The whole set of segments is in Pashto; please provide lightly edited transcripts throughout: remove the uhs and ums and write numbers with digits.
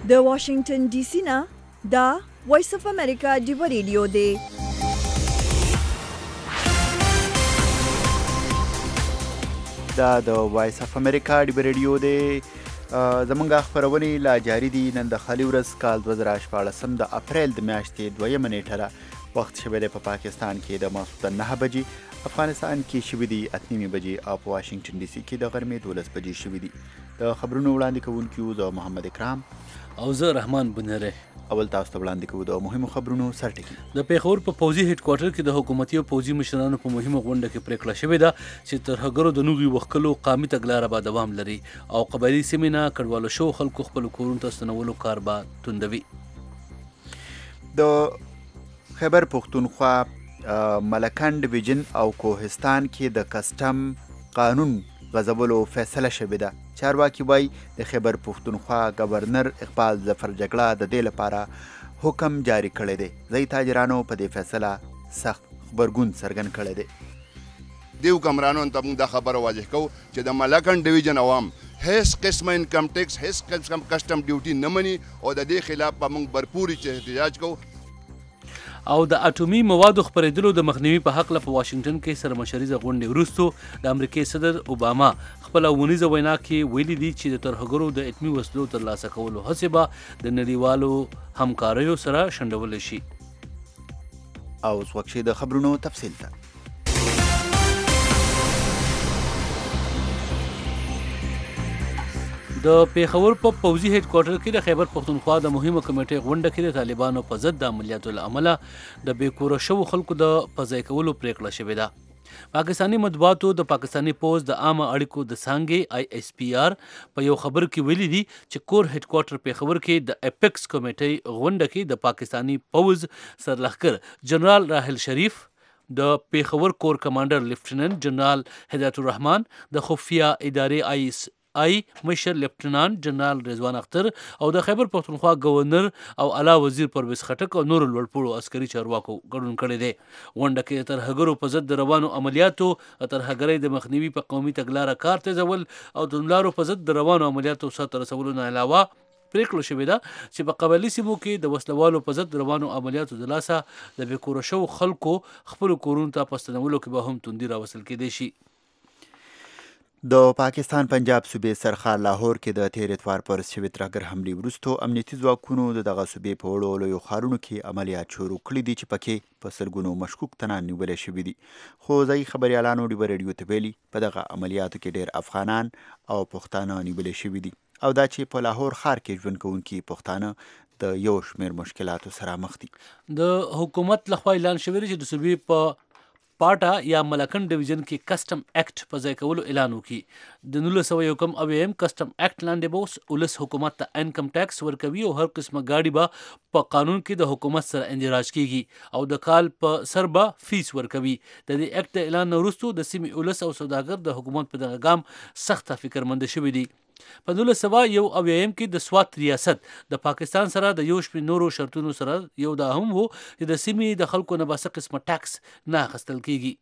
د واشنگټن ډي سي نه دا وایس اف امریکا ډیو ریډیو دی. دا د وایس اف امریکا ډیو ریډیو دی. زمونږ خپرونې لا جاری دي. نن د خالي ورځ کال 2014 د اپریل د میاشتې 2 نیټه ده. وخت شوی دی په پاکستان کې د ماسخوتن 9 بجې، افغانستان کې شوي دي 8 بجې او په واشنگټن ډي سي کې د غرمې 12 بجې شوي دي. د خبرونو وړاندې کوونکي زه محمد اکرام او زه رحمان بنره. اول تاسو ته وړاندې کوو د مهمو خبرونو سرټکي. د پیښور په پوځي هډ کوارټر کې د حکومتي او پوځي مشرانو په مهمه غونډه کې پریکړه شوې ده چې ترهګرو د نوغي وښکلو قامي تګلاره به دوام لري او قبایلي سیمې نه کډوالو شو خلکو خپل کورونو ته ستنولو کار به توندوي. د خیبر پختونخوا ملکن ډویژن او کوهستان کې د کسټم قانون غځولو فیصله شوې ده. چارواکي وایي د خیبر پختونخوا گورنر اقبال ظفر جګړه د دې لپاره حکم جاری کړی دی. ځایي تاجرانو په دې فیصله سخت غبرګون څرګند کړی دی. دیو کمرانو ته موږ دا خبره واضح کوو چې د ملکن ډویژن عوام هیڅ قسمه انکم ټیکس هیڅ قسم کسټم ډیوټي نه مني او د دې خلاف به موږ برپوري احتجاج کوو. او د اټومي موادو خپرېدلو د مخنیوي په حق له په واشنگټن کې سرمشریزه غونډې وروسته د امریکای صدر اوباما خپله ونیزه وینا کې ویلي دي چې د ترهګرو د اتمي وسلو ترلاسه کولو هڅې به د نړیوالو همکاریو سره شنډولی شي. او اوس وخت د خبرونو تفصیل ته. د پیښور په پوځي هډ کوارټر کې د خیبر پختونخوا د مهمه کمیټې غونډه کې د طالبانو په ضد د عملیاتو له امله د بېکوره شوو خلکو د په ځای کولو پریکړه شوې ده. پاکستاني مطبوعاتو د پاکستاني پوځ د عامه اړیکو د څانګې ISPR په یو خبر کې ویلي دي چې کور هډ کوارټر پیښور کې د اپیکس کمیټې غونډه کې د پاکستاني پوځ سرلښکر جنرال راحل شریف، د پیښور کور کمانډر لیفټیننټ جنرال هدایت الرحمن، د خفیه ادارې مشر لیفټینانټ جنرال رضوان اختر او د خیبر پختونخوا گورنر او اعلی وزیر پرویز خټک او نور لوړپوړو عسکري چارواکو ګډون کړی دی. غونډه کې ترهګرو په ضد د روانو عملیاتو، ترهګرۍ د مخنیوي په قومي تګلاره کار تیزول او د ملارو په ضد د روانو عملیاتو سرته رسولو نه علاوه پریکړه شوې ده چې په قبایلي سیمو کې د وسلوالو په ضد روانو عملیاتو د لاسه د بېکوره شوو خلکو خپلو کورونو ته په ستنولو کې به هم توندي راوستل کېدی شي. د پاکستان پنجاب صوبې سرخار لاهور کې د تیر اتوار پر شوې ترهګر حملې وروسته امنیتي ځواکونو د دغه صوبې په وړو لویو ښارونو کې عملیات شروع کړي دي چې پکې په سلګونو مشکوک تنان نیولي شوي دي. خو ځایي خبریالانو ډیوه ریډیو ته ویلي په دغه عملیاتو کې ډیر افغانان او پښتانه نیولي شوي دي او دا چې په لاهور ښار کې ژوند کوونکي پښتانه د یو شمېر مشکلاتو سره مخ دي. د حکومت لخوا اعلان شوی دی چې د صوبې په پاټا یا ملکن ډویژن کې کسټم اکټ په ځای کولو اعلان وکړي. د 1991 کسټم اکټ لاندې به ولس حکومت ته انکم ټیکس ورکوي او هر قسمه ګاډي به په قانون کې د حکومت سره اندراج کیږي او د کال په سر به فیس ورکوي. د دې اکټ د اعلان وروسته د سیمې ولس او سوداګر د حکومت په دغه ګام سخته فکرمند شوي دي. په 1991 کې د سوات ریاست د پاکستان سره د یو شمېر نورو شرطونو سره یو دا هم وو چې د سیمې د خلکو نه به څه قسمه ټاکس نه اخیستل کیږي.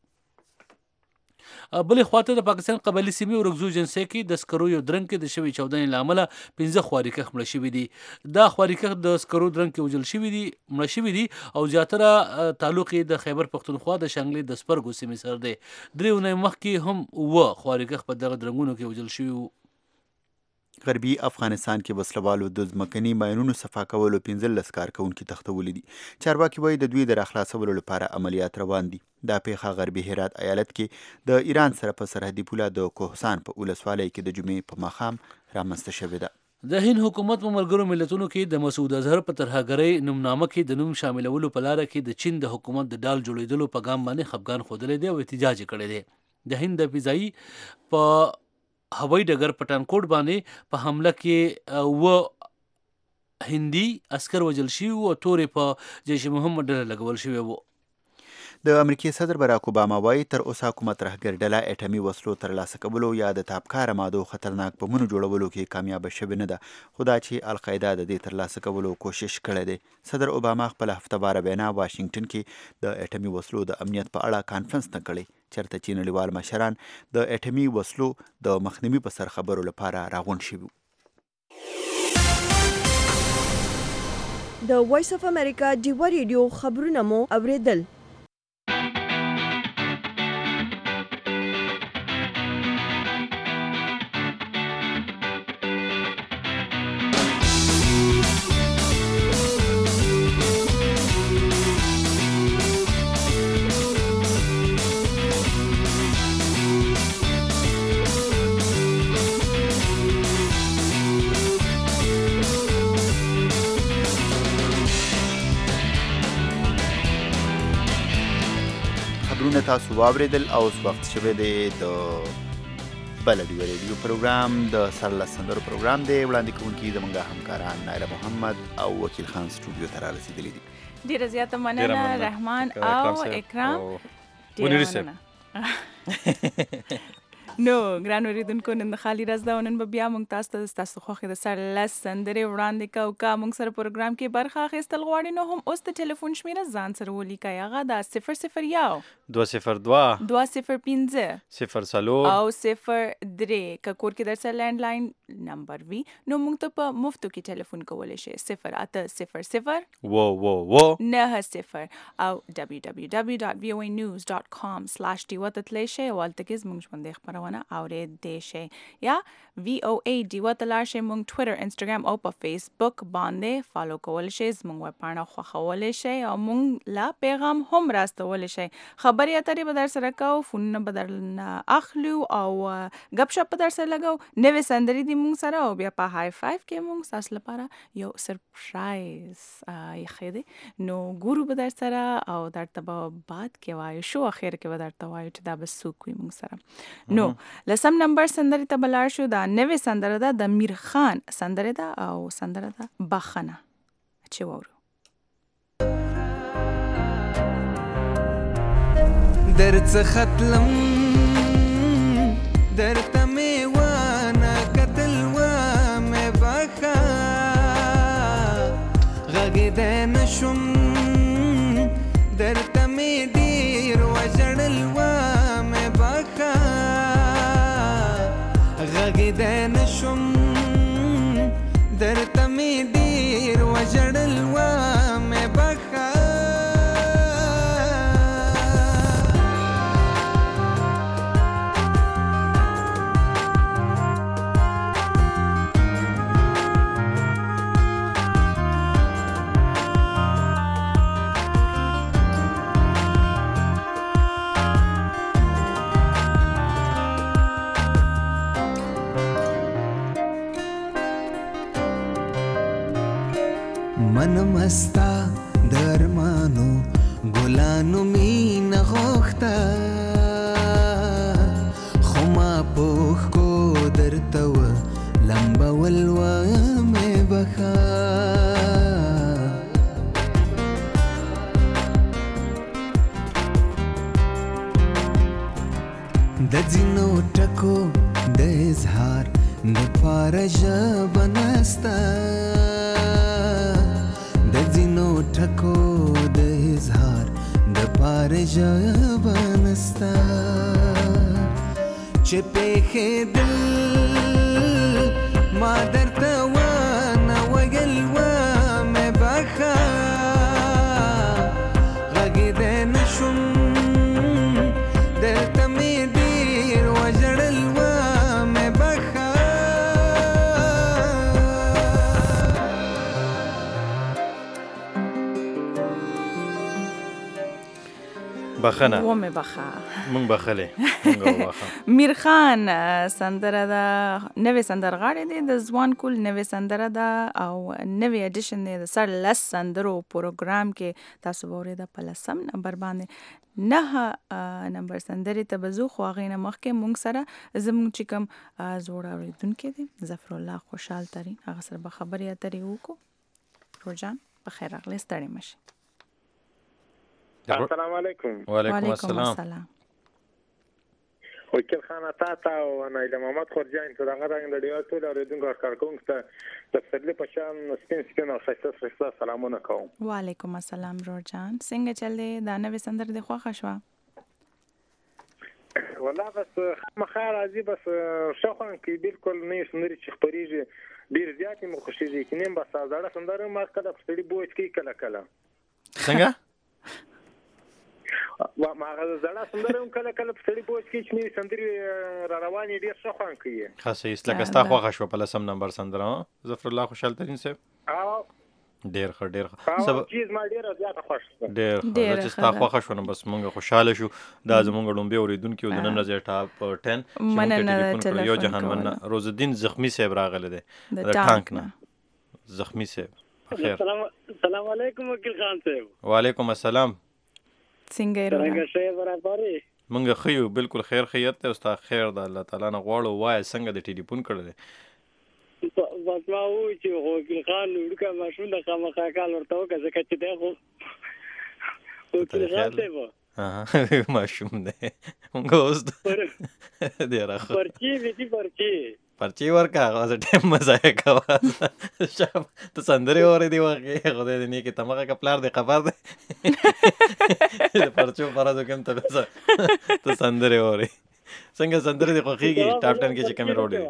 بلې خواته د پاکستان قبایلي سیمې ورکزو جنسۍ کې د سکرو یو درنګ کې د شوي چاودنې له امله 15 خواریکښ مړه شوي دي. دا خواریکښ د سکرو درنګ کې وژل شوي دي مړه شوي دي او زیاتره تعلق یې د خیبر پختونخوا د شانګلې د سپرګو سیمې سره دی. 3 اونۍ مخکې هم 9 خواریکښ په دغه درنګونو کې وژل شوي وو. غربي افغانستان کې وسلوالو د ځمکني ماینونو صفا کولو 15 کارکوونکي تښتولي دي. چارواکي وایي د دوی د راخلاصولو لپاره عملیات روان دي. دا پیښه غربي هرات ایالت کې د ایران سره په سرحدي پوله د کوهستان په ولسوالۍ کې د جمعې په ماښام رامنځته شوې ده. د هند حکومت په ملګرو ملتونو کې د مسعود اظهر په ترهګرۍ نومنامه کې د نوم شاملولو په لاره کې د چین د حکومت د ډال جوړېدلو په ګام باندې خفګان ښودلی دی او احتجاج یې کړی دی. د هند د فضایي په هوایي ډګر پټانکوټ باندې په حمله کې هندي عسکر وژل شوي او تورې په جیش محمد ډله لګول شوی وو. د امریکای صدر براک اوباما وایي تر اوسه کومه ترهګر ډله اټمي وسلو ترلاسه کولو یا د تابکاره مادو خطرناک بمونو جوړولو کې کامیابه شوې نه ده، خو دا چې القاعده د دې ترلاسه کولو کوشش کړی دی. صدر اوباما خپل هفتهواره وینا واشنګټن کې د اټمي وسلو د امنیت په اړه کانفرنس نه کړی چېرته چې نړیوال مشران د اټمي وسلو د مخنیوي په سر خبرو لپاره راغونډ شوي. د وایس اف امریکا ډیوا ریډیو خبرونه مو اوریدل. تاسو واوریدل او اوس وخت شوی دی د بل ډیوا ریډیو پروګرام د سرلس سندرو پروګرام دی. وړاندې کوونکي زموږ همکاران نایله محمد او وکیل خان سټوډیو ته رارسېدلي دي. ډېره زیاته مننه رحمان او اکرام. ډېره مننه. نو ګران اوریدونکو نن د خالي ورځ ده او نن به بیا موږ تاسو ته ستاسو خوښې د سرلس سندرې وړاندې کوو. که موږ سره پروګرام کې برخه اخیستل غواړئ نو هم اوس د ټلیفون شمیره ځان سره ولیکئ. هغه دا 001 202 205 04 او 03. که کور کې در سره لینډلاین نمبر وي نو موږ ته په مفتو کې ټلیفون کولی شئ 0800 90 او www.voanews.com/diwa ته تللی شئ او هلته کې زموږ ژوندۍ خپرونه اورېدی شئ. یا VOA ډیوا ته لاړ شئ. موږ ټویټر انسټاګرام او په فیسبوک باندې فالو کولی شئ. زموږ ویبپاڼه خوښولی شئ او موږ لا پیغام هم راستولی شئ. خبرې اترې به در سره کوو، فونونه به درنه اخلو او ګپ شپ به در سره لګو. نوې سندرې دي موږ سره او بیا په های فایف کې موږ ستاسو لپاره یو سرپرایز ایښی دی. نو ګورو به در سره او درته به بعد کې وایو، شو اخر کې به درته وایو چې دا به څوک وي موږ سره. نو لسم نمبر سندرې ته به لاړ شو. دا نوې سندره ده، د میر خان سندره ده او سندره ده بخنه. چې واورو درڅخه تلم درته مې ونه کتل ومې بخه غږېدی نه شوم درته مې ډېر وژړل ومې بخه غږېدی نه شوم درته مې ډېر وژړل ومې بخه منم استا درمانو ګلانو مینه غوښته خو ما پوښ کو درته و لمبول ومې بخه د ځینو ټکو د اظهار دپاره ژبه نسته ټکو د اظهار د پاره ژبه نسته چې پېښېدل ما درته ونه ویل ومې بخه غږېدی نه شوم درته مې ډېر وژړل ومې بخه بخنه ومې بخه مونږ بخلې مونږ وبخه. میر خان سندره ده، نوې سندرغاړی دی، د ځوان کول نوې سندره ده او نوې اډیشن دی د سرلس سندرو پروګرام کې. تاسو به اورېده په لسم نمبر باندې 9 نمبر سندرې ته به ځو، خو هغې نه مخکې مونږ سره زموږ چې کوم زوړ اورېدونکی دی ظفرالله خوشحال ترین، هغه سره به خبرې اترې وکړو. روجان په خیر راغلی، ستړی مه شئ. السلام علیکم. وعلیکم السلام. وکیل خان تا او نایله محمد خورجان ته دغه رنګ د ډیو ټول اوریدونکو کارکونکو ته د فضل په شان سپین او ښایسته سلامونه کوم. وعلیکم السلام روجان، څنګه چل دی؟ دا نوې سندره دې خوښه شوه؟ والله بس خامخا راځي بس شوخن کې بالکل نه سندري چې خبريږي ډیر زیات مې خوشيږي چې نیم بس زړه سندره ما کله پسړي بوج کې کله څنګه ما زړه سندره کله پسړي بوج کې چې نیم سندري را رواني ډیر شوخن کوي خاصه اسلام کستا خوښه شو په لسم نمبر سندره ظفر الله خوشحال ترين صاحب ډیر سبب چیز ما ډیر زیات خوښ ډیر چې ستا خوښه شو نو بس مونږ خوشاله شو دا زمونږ ډومبه اوریدونکو د نن ورځې ټاپ 10 مننه یو جهان مننه روز الدین زخمی صاحب راغله ده د ټانک نه زخمی صاحب خیر السلام علیکم وکیل خان صاحب وعلیکم السلام څنګه یې څنګه شې برابرې مونږ خیو بالکل خیریت ته استاد خیر د الله تعالی نه غواړو وای څنګه د ټلیفون کړل بس ما وو چې وکیل خان ورکه ماشوم د خامخا کال ورته وکړه چې دا خو وکیل خان صاحب ماشوم ده مونږ اوس دی راخو پرچی ورکا غواړم ټیم مزه کوه شام ته سندري اورې دی واقعي خدای دې نه کې تمغه کپلار دی خبر ده پرچو فرازو کوم ته سندري اورې څنګه سندري دی خوخيږي ټاپ 10 کې چې کمې روډي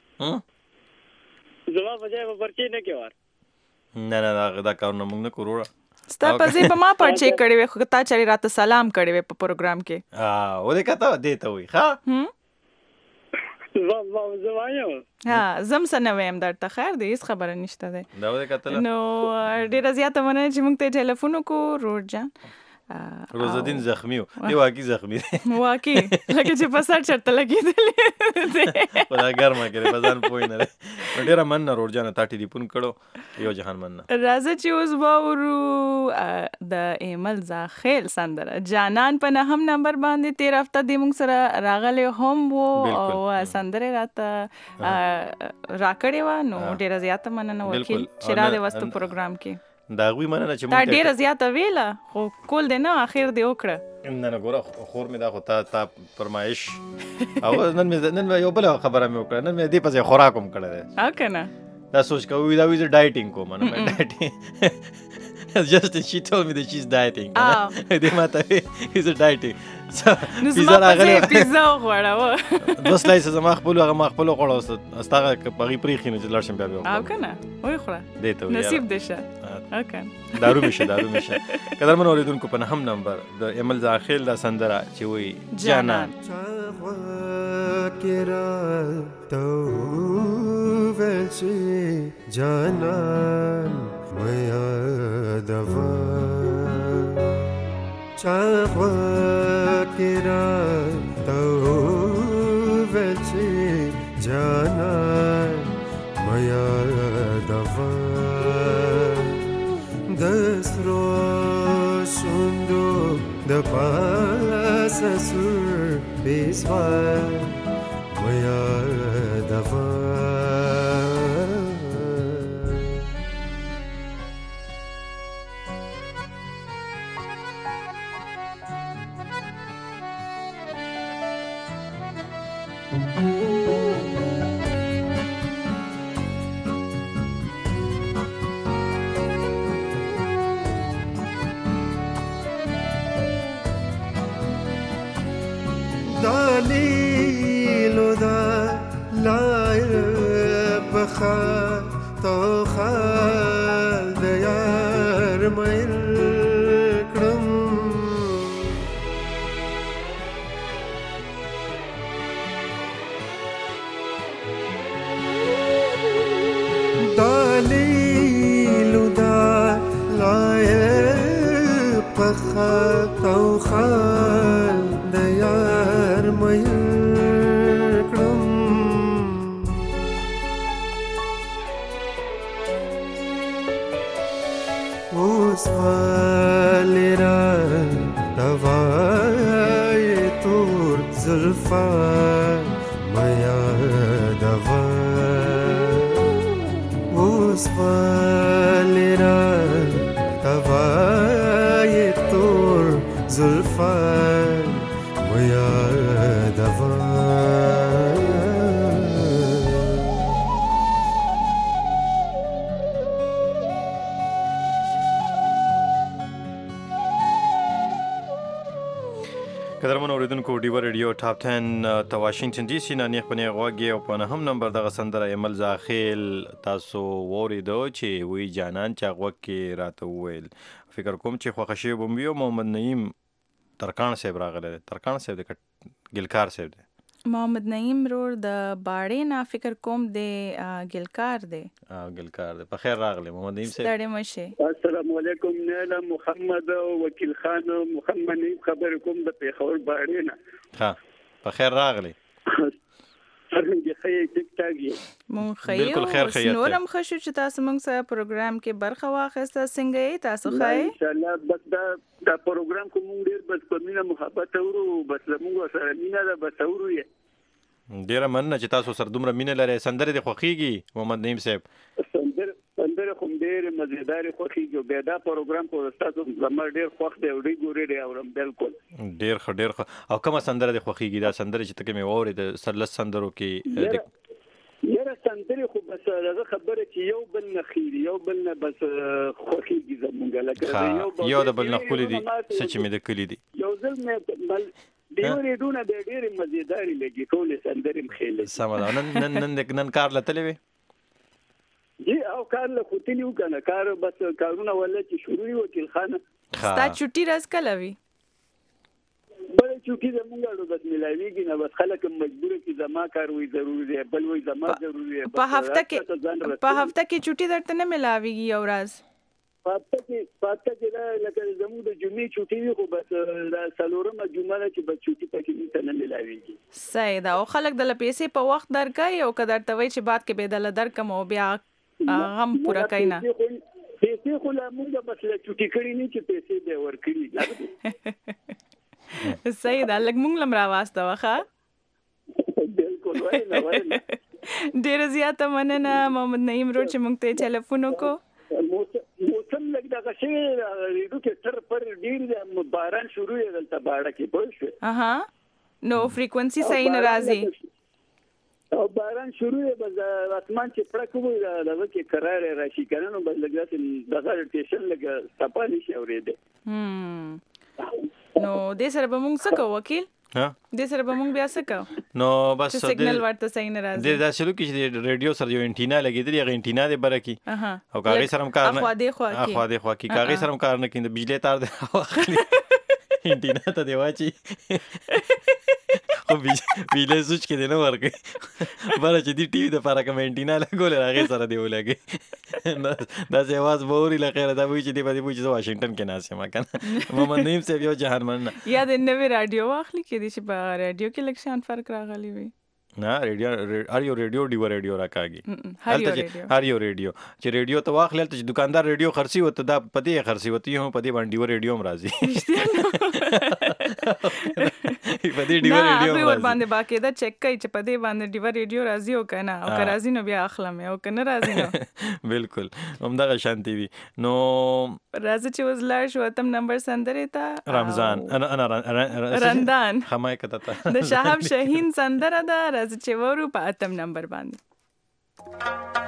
زما بجای په پرچی نه کې وار نه دا کار نه موږ نه کوو ستا په ځای په ما پرچی کړی وې خو تا چاري راته سلام کړی وې په پروګرام کې او دې کته دیته وي ها زم سره ویم درته خیر دی هیڅ خبره نشته ده دا ودې کتل نو ډیره زیاته مننه چې موږ ته ټلیفون وکړو روز جان روزالدین زخمی دی واقعي زخمی دی واقعي لکه چې په سر چرته لګیدلې خدا ګرمه کړي بزان پوي نه ډیره مننه روز جان ته ټلیفون کړو یو جهان مننه راځه چې اوس باورو د ایمل زاخیل سندره جانان په نهم نمبر باندې 13 هفته د موږ سره راغله هم وو او سندره راته راکړې و نو ډیره زیاته مننه وکیل چې را دې وستو پروګرام کې دا غوي مننه چې دا ډیره زیاته ویله خو کول دی نه اخر دی وکړه نه ګوره خور مې دا خو تا فرمایش او نن مې یو بل خبره مې وکړه نن مې دې پځه خوراک هم کړی دی او کنه دا سوچ کوي دا ویز ډایټینګ کوم نه مې ډایټینګ just she told me that she's dieting دې ماته is dieting نو زما په پیزا وخوړه بس لایسه زما خپل هغه ما خپل وخوړه استغه پغی پریخي نه لړشم بیا او کنه وای خوړه دته نصیب دشه اوکې دارو مشه قدرمن اوریدونکو په هم نمبر د ایمل زاخیل دا سندره چې وی جانان جانان میا دوا چاغوا کرا تو وچی جانان میا دوا دسرو شوندو د پاسسور بیسوا میا دوا دلیلو دا لای بخا تو خال دیار میر کرم دلیلو دا لای بخا تو خال دیار میر کرم اوس والی را دوای تور زلفا میا دوا اوس والی را دوای تور زلفا میا دوا قدرمن اوریدونکو ډیو ریډیو ټاپ 10 ته واشنگټن ډي سي نه نیخ پنه غوږی او په هم نمبر دغه سندره عمل زاخیل تاسو وریدو چې وی جانان چا غوږ کې راته وویل فکر کوم چې خوښ شي بومبیو محمد نعیم ترکان صاحب راغله ترکان صاحب د ګلکار صاحب محمد نعیم رور د باړې نه فکر کوم د ګلکار دی ګلکار دی په خیر راغله محمد نعیم صاحب ستړي مشه. السلام علیکم نه محمد وکیل خان محمد نعیم خبر کوم د پیښور باړې نه. ها په خیر راغله څنګه خیر ټیک ټاک یې مون خیر نورم خوشو چې تاسو موږ سره پروګرام کې برخه واخیسته څنګه تاسو خای ان شاء الله بس دا پروګرام کوم ډیر بس په مینا محبت اورو بس موږ سره مینا دا بس اورو یې ډیر مننه چې تاسو سره دومره مینا لري سندره د خوخيږي محمد نعیم صاحب سندره کوم ډیر مزیدار خوخيږي به دا پروګرام په تاسو زموږ ډیر خوښ دی وړي ګوري دی اورم بالکل ډیر او کومه سندره د خوخيږي دا سندره چې تکه مې ووري د سرلس سندرو کې یاره سندره خو بس هغه خبره چې یو بل نخیر یو بل نه بس خوخيږي زمونږ لکه یو د بل نخولي دي سچ مې د کلی دي یو ځل مې دیو ریډونه د ډېر مزیداری لګي ټول سندره مخېله سم نن کار لته وي جی او کار له خوتلیو کنه کار بس کارونه ولا چې شروع یو وکیل خانه ستا چټي راز کله وی بل چټي زمونږ بس ملایويږي نه بس خلک مجبور کی زما کار وي ضروري دی بل وي زما ضروري دی په هفته کې چټي درته نه ملاويږي او راز پاته کې لکه زموږ د جمعې چټي وي خو بس دا څلورمه جمعه چې بس چټي پکې نه ملاويږي صحیح دا او خلک د پیسې په وخت درکای او کدر توي چې بعد کې به د لدر کم او بیا غم پورا کینا پیسې خو لا موږ بس له چټي کړی نه چې پیسې به ور کړی صحیح دا لګ موږ لم را واسطه واخا بالکل وای نه ډیر زیاته مننه محمد نعیم رو چې موږ ته ټلیفون وکړو موسم لګ دا شي ریډو کې تر پر ډیر باران شروع یې دلته باړه کې پوه شو اها نو فریکوئنسي صحیح ناراضي او باران شروع یې بس اسمان چې پړک وي دا کې قرار راشي کنه نو بس لګا دغه ټیشن لګ سپانی شي اورېده نو د سره به موږ څه کوو وکیل د سره به موږ بیا څه کوو نو بس سیګنل ورته صحیح نه راځي دا شلو کې ریډیو سره یو انټینا لګیدلی هغه انټینا دې برکی او کاغذ سره کار نه اخوا دې خوا کې کاغذ سره کار نه کیند بجلی تار دې واخلي انټینا ته دی واچي خو بجلی سوچ کې دی نه ورکي بل چې دی ټي وي د لپاره کوم انټینا لګول هغه سره دی ولګي دا چې आवाज بوري لخيره دا وی چې دی په دې چې واشنگټن کې ناسه ما کنه محمد نعیم صاحب یو جهان من یا د نوې رادیو واخلي کې دي چې په رادیو کې لکشان فرق راغلی وي نه ریډیو ډیو ریډیو راکاږي هر یو ریډیو چې ریډیو ته واخلل ته دکاندار ریډیو خرسي وته دا پدې خرسي وته هم پدې باندې ډیو ریډیو مرাজি پدې ډیو ریډیو ور باندې باقی دا چیک کوي چې پدې باندې ډیو ریډیو راځي او کنه او راځي نو بیا اخلم او کنه راځي نو بالکل همدغه شانتي وي نو راځي چې وزلار شو اتم نمبر سندره تا رمضان انا رمضان خمای کته د شهاب شاهین سندره دا چې ورو په اتم نمبر باندې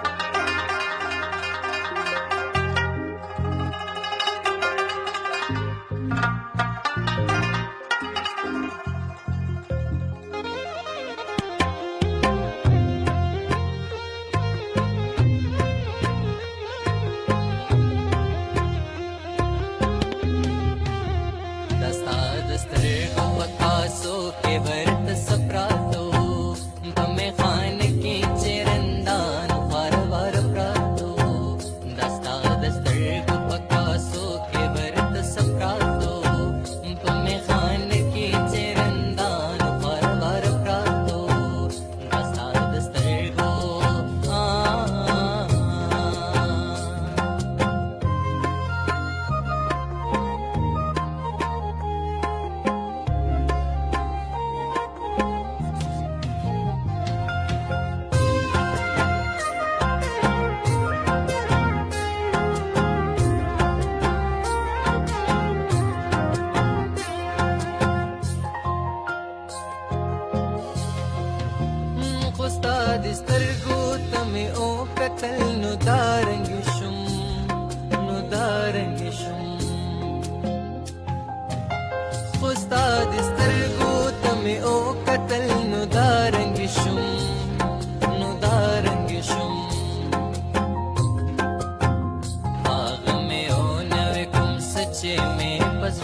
استاد سترګو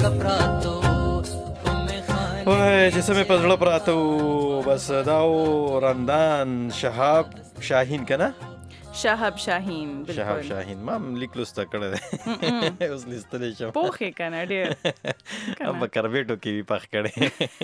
سپراتو وای چې سمې په زړه پراته وو بس دا و رندان شهاب شاهین که نه شهاب شاهین شهاب شاهین ما هم لیک لوسته کړی دی اوس لیستلی شم پوخ یې که نه ډېر هم په کربیټو کې وي پخ کړی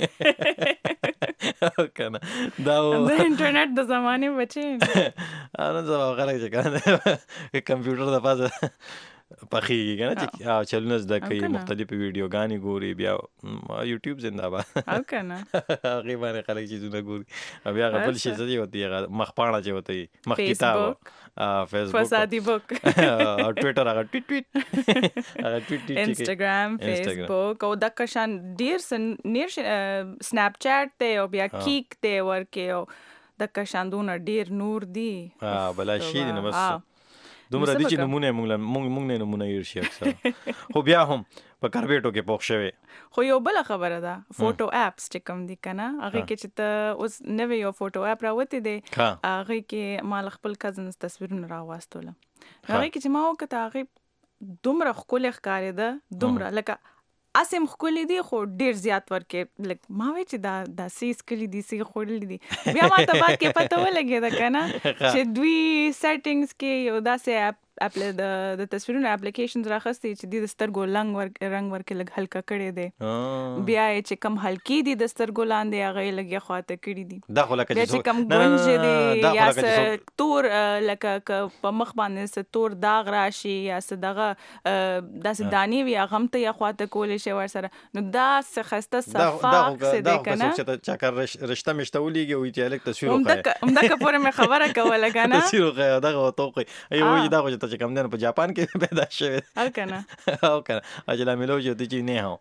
که نه دا و د انټرنیټ د زمانې بچې نن سبا خلک چې که نه کمپیوټر د پاسه پخېږي که نه چې چلونه زده کوي مختلفې ویډیوګانې ګوري بیا یوټیوب زنده‌باد او که نه هغې باندې خلک چیزونه ګوري او بیا هغه بل شی څه چې ورته وي هغه مخپاڼه چې ورته وي مخ کتاب فیسبوک فسادي بک او ټویټر هغه ټویټ انسټاګرام فیسبوک او دغه شان ډېر سنیپ چیټ دی او بیا کیک دی ورکې او دغه شان دونه ډېر نور دي بلا شي دي نو بس دومره دي چې نمونه مونږ نه نمونه یې شي اکثر خو بیا هم په کربیټو کې پوښ شوی خو یو بل خبره ده فوټو اپس چې کوم دي کنه هغه کې چې ته اوس نوې یو فوټو اپ راوتی دی هغه کې مال خپل کزنز تصویرونه راواستول هغه کې چې ما وکړه هغه دومره ښکلې ښکارېده دومره لکه اسیم خولي دي خو ډیر زیات ورکې لک ما وای چې دا سیس کلی دي سی خولي دي بیا ما ته بعد کې پته ولګی دا کنه چې دوی سیټینګز کې یو داسې اپ د تصویرونو اپلیکیشنز راخستي چې د سترګو رنگ ورکې لګ هلکا کړي دي بیا چې کم هلکی دي د سترګو لاندې هغه لګي خواته کړي دي دا خو لکه چې کم ګونج دي یا تور لکه په مخ باندې تور داغ راشي یا دغه داسې دانی وي هغه هم ته یا خواته کولې شي ور سره نو دا خسته صفاق څه دی کنه چې چا کار رشته مشتولېږي وي چې الک تصویر وکړي همدا کپوره مې خبره کوله کنه تصویر وکړه دغه توقي ایو دا خو چې کوم دنه په جاپان کې پیدا شوی او کنه اجلا ملو جو دي چې نه هو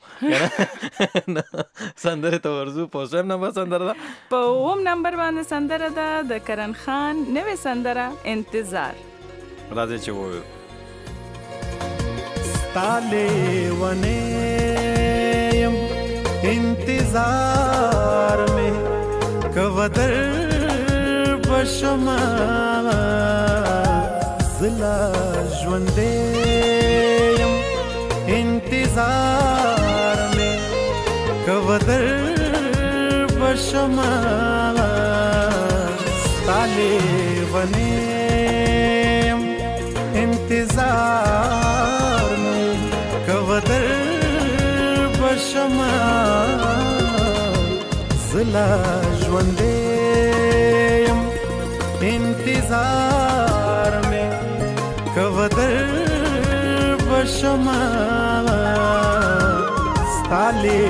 سندره ته ورزو په سم نمبر سندره ده په اوم نمبر باندې سندره ده د کرن خان نوې سندره انتظار راځي چې وو ستاله ونه يم انتظار में कवदर बशमा زلا ژوندیم انتظار میں کودر بشما ستاله ونیم انتظار میں کودر بشما زلا ژوندیم انتظار میں کودر بشما ستاله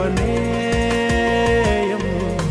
ونیم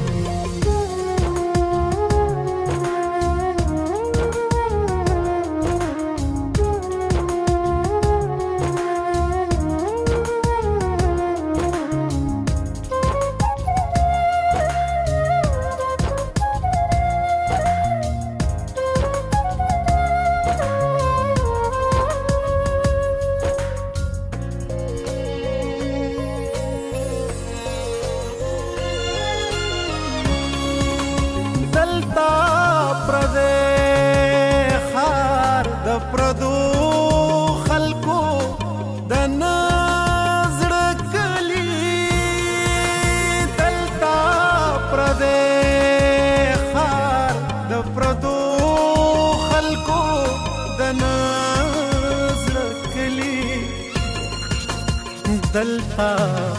دلتا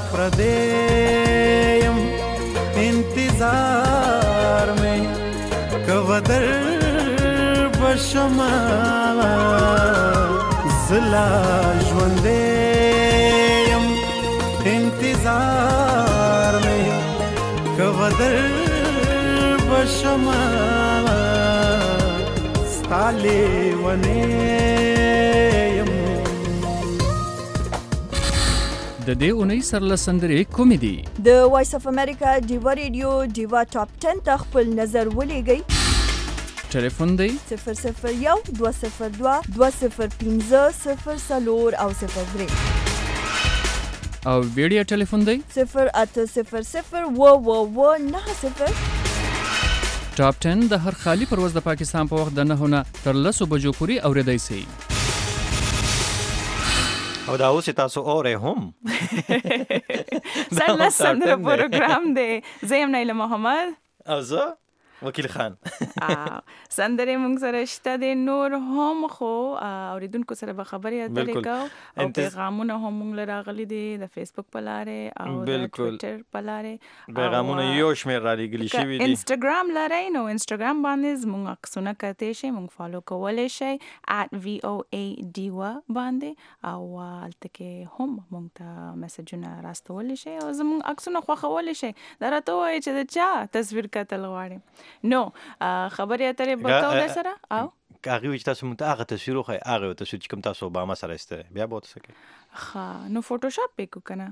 پردیم انتظار میں کودر بشما زلا ژوندیم انتظار میں کودر بشما ستاله ونیم د دې اونۍ سرله سندرې کومې دي؟ د وایس اف امریکا ډیوا ریډیو ډیوا ټاپ 10 ته خپل نظر ولېږئ. ټلیفون دی 001 202 205 04 او 03 او ویډیو ټلیفون دی 0800 و90. ټاپ 10 د هر خالی پرواز د پاکستان په وخت د 9 نه تر 10 بجو پورې اوریدای شي. او دا اوس تاسو اورې هم سرلس سندره پروګرام دی. زه یم نایله محمد او زه وکیل خان. سندره مونږ سره شته د نور هم خو اوریدونکو سره به خبرې اترې کوو او پیغامونه هم مونږ له راغلي دي د فیسبوک په لارې او د ټویټر په لارې. پیغامونه یو شمېر را لېږلي شوي دي. انسټاګرام لرئ نو انسټاګرام باندې زموږ عکسونه کتلی شئ، مونږ فالو کولی شئ @VOA ډیوه باندې او هلته کې هم مونږ ته میسجونه راستولی شئ او زموږ عکسونه خوښولی شئ. دا راته ووایئ چې د چا تصویر کتل غواړئ. نو خبرې اترې به کوو در سره او هغې وایي چې تاسو مونږ ته هغه تصویر وښایئ، هغه یو تصویر چې کوم تاسو اوباما سره ایستی بیا به ورته څه کوئ؟ ښه نو فوټوشاپ پې کړو که نه.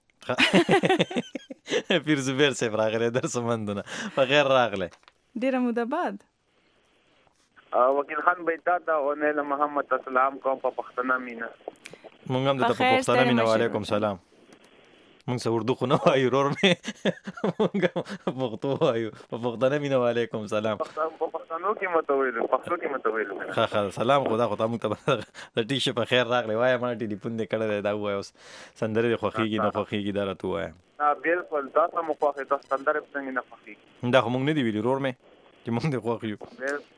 پیر زبیر صاحب راغلی درسمندونه په خیر راغلی. ډېره موده بعد وکیل خان به تا ته او نیله محمد ته سلام کوم په پښتنه مینه. مونږ هم درته په پښتنه مینه وعلیکم سلام. مونږ څه اردو خو نه وایو ورور مې، مونږ پښتو وایو په پښتنه مینه وعلیکم سلام. په پښتنو کې مته ویلو، پښتو کې مته ویلو. ښه سلام خدا خو ته مونږ ته د ټیک شه په خیر راغلی. وایه ما ټلیفون دې کړی دی دا ووایه اوس سندرې دې خوښېږي نه خوښېږي دا راته ووایه. بلکل تا ته مو خوښې ته سندرې په څنګه نه خوښېږي؟ دا خو مونږ نه دي ویلي ورور مې چې مونږ دې خوښ یو.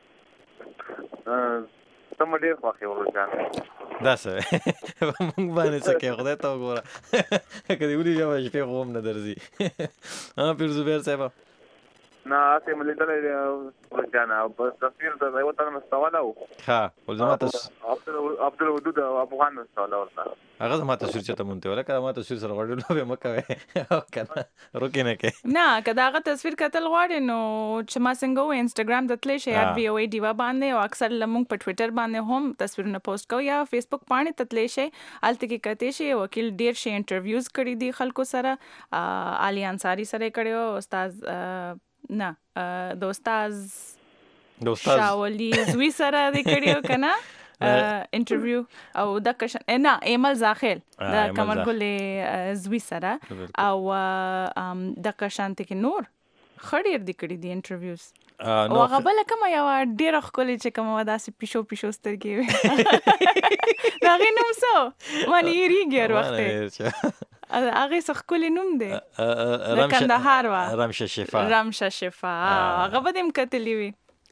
ته مو ډېر خوښ یې ورور جان. دا څه مونږ باندې څه کوې خدای ته وګوره که دې ولي بیا به شپې خو هم نه درځي. پیر زبیر صاحبه نه هسې مې لیدلی دی ورور جانه او په تصویر د یوه تن مستولی و. ښه خو زما عبدالودود افغان مستولی ورته هغه زما تصویر چېرته مونته وله که زما تصویر سره غوړې لوبې مه کوئ او که نه روکې نه کوې. نه که د هغه تصویر کتل غواړې نو چې ما څنګه ووایي انسټاګرام ته تللی شئ @VOA ډیوه باندې او اکثر لمونږ په ټویټر باندې هم تصویرونه پوسټ کوو یا فیسبوک پاڼې ته تللی شئ هلته کې کتی شئ. وکیل ډېر شي انټرویوز کړي دي خلکو سره. علي انصاري سره یې کړی و، استاد نه د استاد شاولي زوی سره دې کړی و که نه انټرویو او د کشن نه ایمل زاخیل د کمرګلې زوی سره او د کشانته کې نور خړیر دې کړی دي انټرویوز. او هغه بله کومه یوه ډېره ښکلې چې کومه وه داسې پیشو سترګې وې د هغې نوم څه و؟ مانې هېرېږي هر وخت هغې څه ښکلې نوم دی د کندهار وه رمشه شفا هغه به دې هم کتلي وي.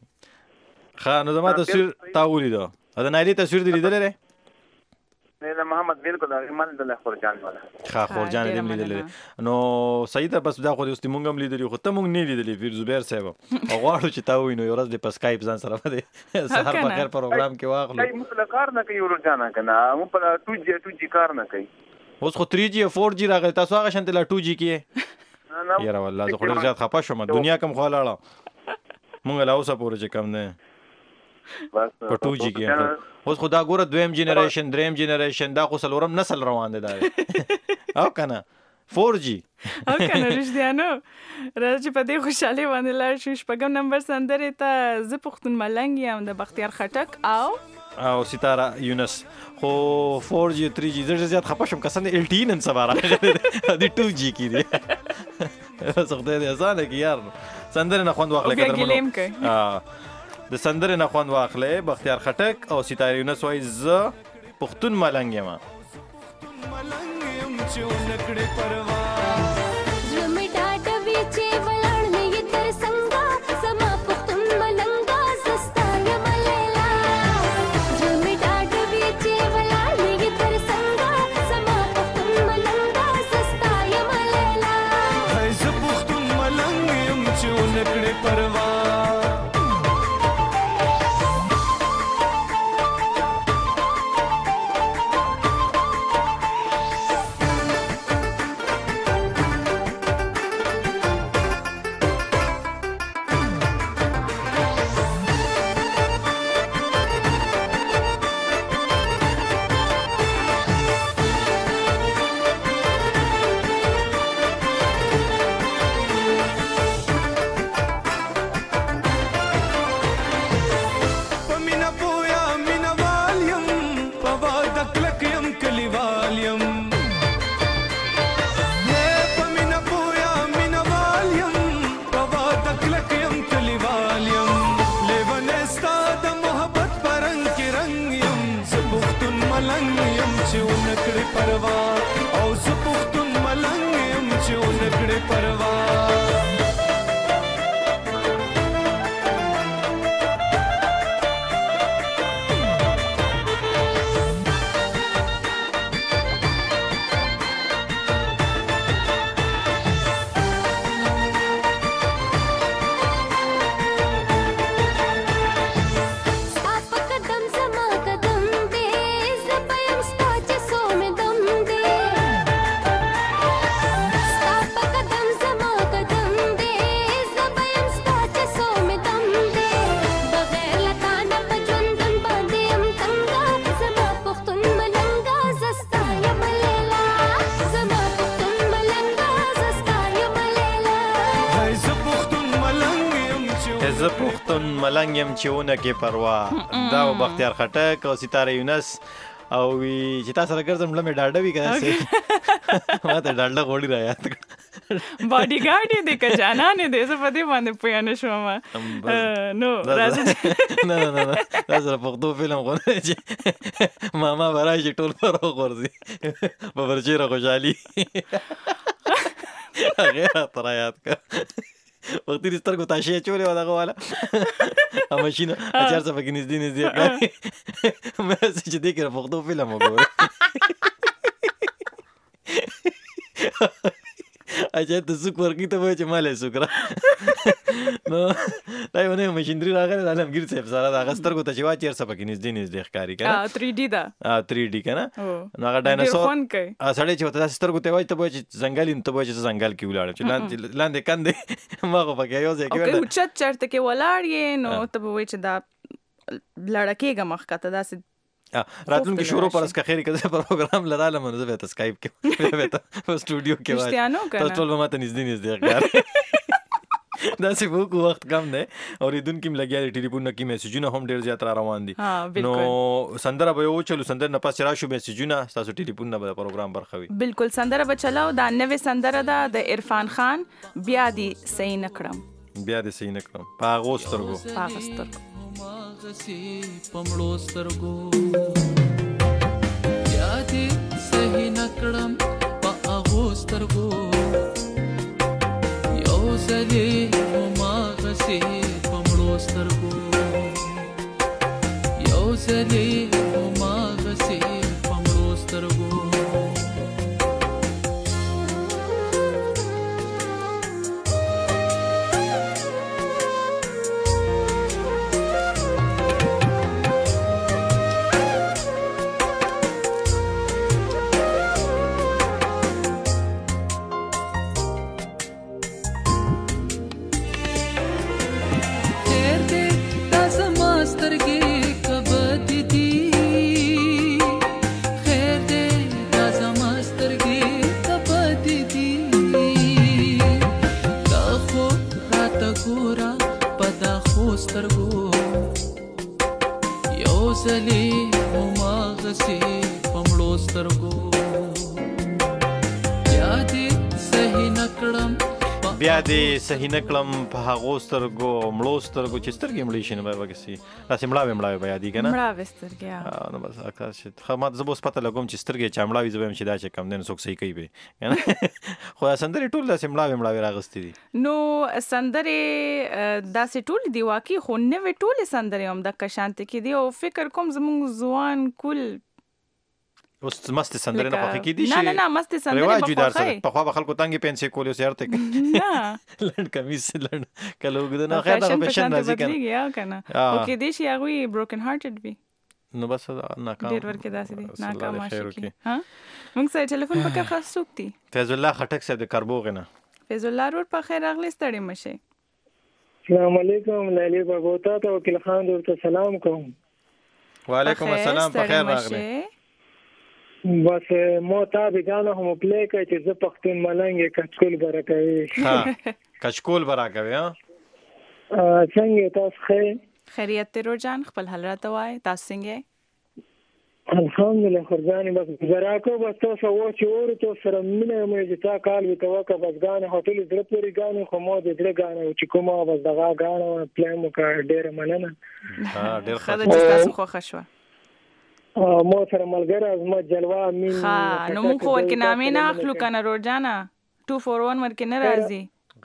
ښه نو زما تصویر تا ولیدو او د نایلې تصویر دې لیدلی دی؟ نیله محمد بلکل هغې ما لیدلی خورجان والا. ښه خورجان دې هم لیدلی دی نو صحیح ده. بس دا خو اوس دې مونږ هم لیدلي خو ته مونږ نه لیدلي پیر زبیر صاحب او غواړو چې تا ووینو یو ورځ دې په سکایپ ځان سره به دې سهار په خیر پروګرام کې واخلو. موږ په کار نه کوي ورجانه که نه موږ په 2G کار نه کوي. اوس خو 3G او 4G راغلی تاسو هغه شانتې لا 2G کې یاره والله زه خو ډېر زیات خفه شوم دنیا کوم خوا لاړه مونږ لا اوسه پورې چې کم دی په 2G کې. اوس خو دا ګوره دویم جنریشن دریم جنریشن دا خو څلورم نسل روان دی دا او که نه 4G او که نه رښتیا نو راځه چې په دې خوشحالۍ باندې لاړ شو. شپږم نمبر سندرې ته زه پښتون ملنګ یم د بختیار خټک او ستاره یونس. خو 4G 3G زه ډېر زیات خفه شوم قسم دی LTE نن سبا راغلی دی 2G کې دی بس خدای دې اسانه کړي یار. سندرې نه خوند واخلئ د سندرې نه خوند واخلئ. بختیار خټک او ستاره یونس وایي زه پښتون ملنګ یم. پروا او زه پښتون ملنګ یم چې ونه کړې پروا زه پښتون ملنګ یم چې ونه کې پروا. دا و بختیار خټک او ستاره یونس او چې تاسو سره ګرځم لمه ډاډه وی کنه سي ما ته ډاډه غوړی را یاد باډي ګارد دې که جانان دې زه په دې باندې پوه نه شوم. نو راځه نه راځه پښتو فلم غوړې چې ماما برای ټول پر غورځي په ورچې را خوشالي هغه تر یاد کا وخت دې سترګو تاشې چولې و دغه والا ا ماشینه اچار څه پکې نږدې کوي مې چې دې کې پښتو فلم وګورم اچھا ته څوک ورکی ته وای چې مالې سوکرا نو دا یو نه ماشينري راغله د عالمگیر صاحب سره دا غسترګو ته چې وا چیر څه پکې نږدې ښکاری کنه 3D دا 3D کنه نو هغه ډایناسور سړی چې ته سترګو ته وای ته وای چې ځنګل ته وای چې ځنګل کې ولاړ چې لاندې کندې ما خو پکې یو ځای کې او چت چرته کې ولاړ یې نو ته وای چې دا لړکېګه مخ کته داسې راتلونکي شروع پر اسکه خیر کده پروګرام لراله منو زه ته سکایپ کې به ته سټوډیو کې وای ته ټول به ماته نږدې ښکار دا څه وو وخت کم نه اوریدون کې لګیا دي ټلیفون کې میسجونه هم ډیر زیات را روان دي نو سندره به یو چلو سندره نه پاس راشو میسجونه تاسو ټلیفون نه پروګرام برخوي بالکل سندره به چلاو دا نوې سندره ده د عرفان خان بیا دې صحیح نکړم پاغوسترګو غسی پمړو سترګو یا دې صحیح نکړم په هغو سترګو یو ځلې ما غسی پمړو سترګو یو ځلې ما غسی پمړو سترګو بیا دې صحیح نکړم په هغو سترګو مړو سترګو چې سترګې مړې شي نه به وکسي داسې مړاوې بیا دي که نه مړاوې سترګې نو بس ما ته زه به اوس پته لګوم چې سترګې چې مړاوې زه به یم چې دا چې کم دی نو څوک صحیح کوي به خو سندرې ټول داسې مړاوې راغستې دي نو سندرې داسې ټول دي واقعي خو نوې ټولې سندرې هم دغه شانتې کې دي او فکر کوم زموږ ځوان کل اوس مست سندرې نه خوښې کېدي شي نه مست سندرې به خوښې پخوا به خلکو تنګې پینسې کولې اوس یې هرته نه لنډ کمیس لنډ کله اوږده نه خیر دغه فیشن راځي کنه او کېدای شي هغوی بروکن هارټډ وي نو بس ناکام ډېر ورکې داسې دي ناکام شي موږ سره ټلیفون په کار خاص څوک دي فیض الله خټک صاحب د کربوغ نه فیض الله رور په خیر راغلی ستړي مشه السلام علیکم لالی بابا ته وکیل خان ورته سلام کوم وعلیکم السلام په خیر راغلی بس مو تابعانه هم پلی کوي چې زه پښتون ملنګ کچکول برکوي کچکول برکوي څنګه تاسو خیریت ته روزان خپل حل راته وای تاسو څنګه الحمدلله خرجاني بس براکو بس تاسو و چې ورته سره مینه مې چې تا کال وی توګه بس غانه هوټل درې پوری غانه خو مو دې درې غانه چې کومه بس دغه غانه پلان مو کا ډېر مننه ډېر خدای تاسو خو خوشو مو سره ملګری زما جلوه امین ها نو موږ خو ورکې نامې نه اخلو کنه روډ جانا 241 ورکې نه راځي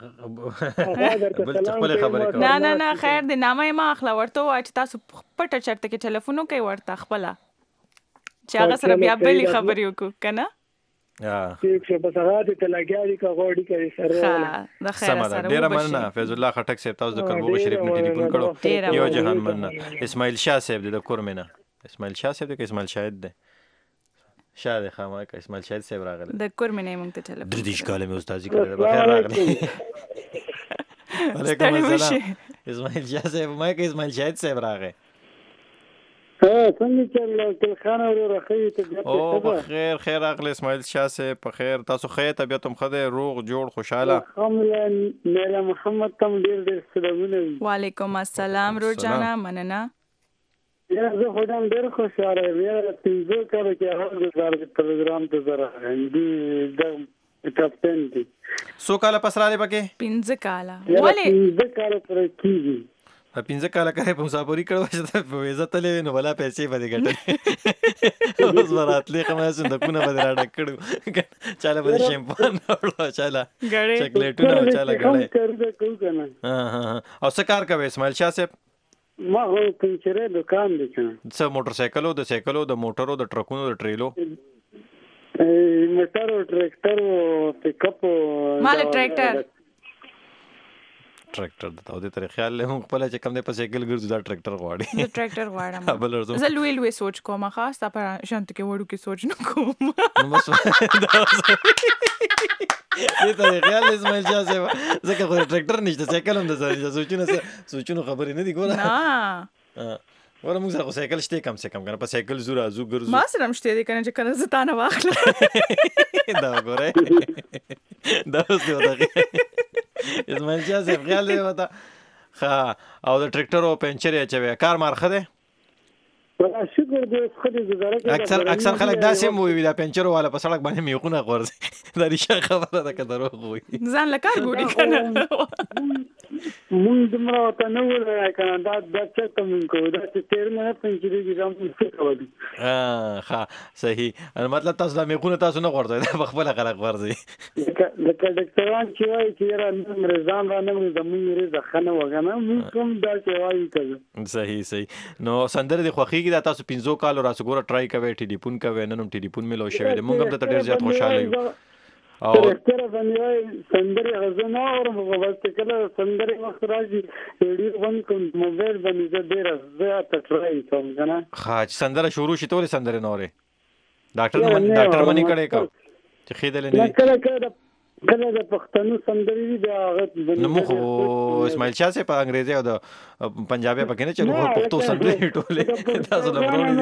نه خیر دې نامه ما اخلا ورته وای چې تاسو پټه چرته کې ټلیفون کوي ورته خپل چې هغه سره بیا بلې خبرې وکړو کنه ٹھیک ہے بس هغه ته لګیاري کا غوډي کوي سره د خیر سره ډیر مننه فیض الله خټک صاحب تاسو د کربوغ شریف نه ټلیفون کړو یو جهان مننه اسماعیل شاه صاحب د کورمنه اسماعیل شاه صاحب د اسماعیل شاهد ده شاده خامه کا اسماعیل شاهد صاحب راغله د کورمنه مونږ ته ټلیفون د دې ښکاله مې استاد کړه بخیر راغله وعلیکم السلام اسماعیل شاه صاحب ما کې اسماعیل شاهد صاحب راغی څنګه چل تل خان او رخی ته او بخیر خیر راغله اسماعیل شاه صاحب په خیر تاسو خیر طبيعت هم خده روغ جوړ خوشاله الحمدلله میرا محمد تم ډیر سلامونه وعلیکم السلام روزانا مننه یا زه خدام ډیر خوشاله یم تاسو کله کې هغه د پروګرام ته زره دې د کاپټن دي سو کاله پسراله پکې 15 کاله ولې 15 کاله پر کېږي 15 کاله کړې په مسافرۍ کړو چې په ویزه تلې نو ولا پیسې باندې ګټلې اوس وراتلې کومه صندوقونه باندې راډک کړو چاله باندې شیمپان اورو چاله چاکلیټونه چاله غړې او څه کار کوي اسماعیل شاه صاحب ما هو پنچره دکان دي کنه څه موټر سایکلو د موټرو د ټرکونو د ټریلو موټر ټریکټر پک اپ مال ټریکټر د تاسو ته خیال له خپل چې کوم د په سایکل ګرځي دا ټریکټر غواړي زه لوی سوچ کوم خاص تا پر شانت کې وړو کې سوچ نه کوم بس دې ته خیال اسماعیل شاه صاحب ځکه خو ټریکټر نشته سایکل هم د سوچونو خبرې نه دي ګوره نه ور موږ سره سایکل شته کم سے کم کنه په سایکل زورا زو ګرځو ما سره هم شته دي کنه چې کنه زتانه واخله دا ګوره دا اوس دی ودا اسماعیل شاه صاحب خیال دی ودا ها او د ټریکټر او پنچر یې چوي کار مارخه ده شکر دې خدای گزاره کوي اکثر خلک داسې موي دا پنچر والا په سړک باندې میخونه غورځي دا ریشه خبره ده که دروغ وي ځان له کار ګوري کنه مونږ دمره وته نه وره کنه دا څه کوم کو دا چې تیر نه پنچري کې ځم څه کوي ها صحیح مطلب تاسو دا میخونه تاسو نه غورځي دا خپل خلک غورځي لکه ډاکټران چې وایي چې را مرزان را نه زموږ رزه خنه وغنه موږ کوم دا چې وایي کوي صحیح نو سندره د خوخي دا تاسو 15 کال راسو ګوره ټرای کوي ټلیفون کوي نن ټلیفون ملو شوی موږ هم ته ډیر زیات خوشاله یو او تر باندې سندره غزنه او مغوست کله سندره وخت راځي ډیر ون کوم موبایل باندې ډیر زیات ټرای کوم کنه خاص سندره شروع شي ټول سندره نورې ډاکټر منی کړي کو چې خېدل نه کله د پښتنو سندري دی هغه نو مخ اسماعیل شاه صاحب په انګریزي او د پنجابي پکې نه چلو پښتو سندري ټوله تاسو له وروړي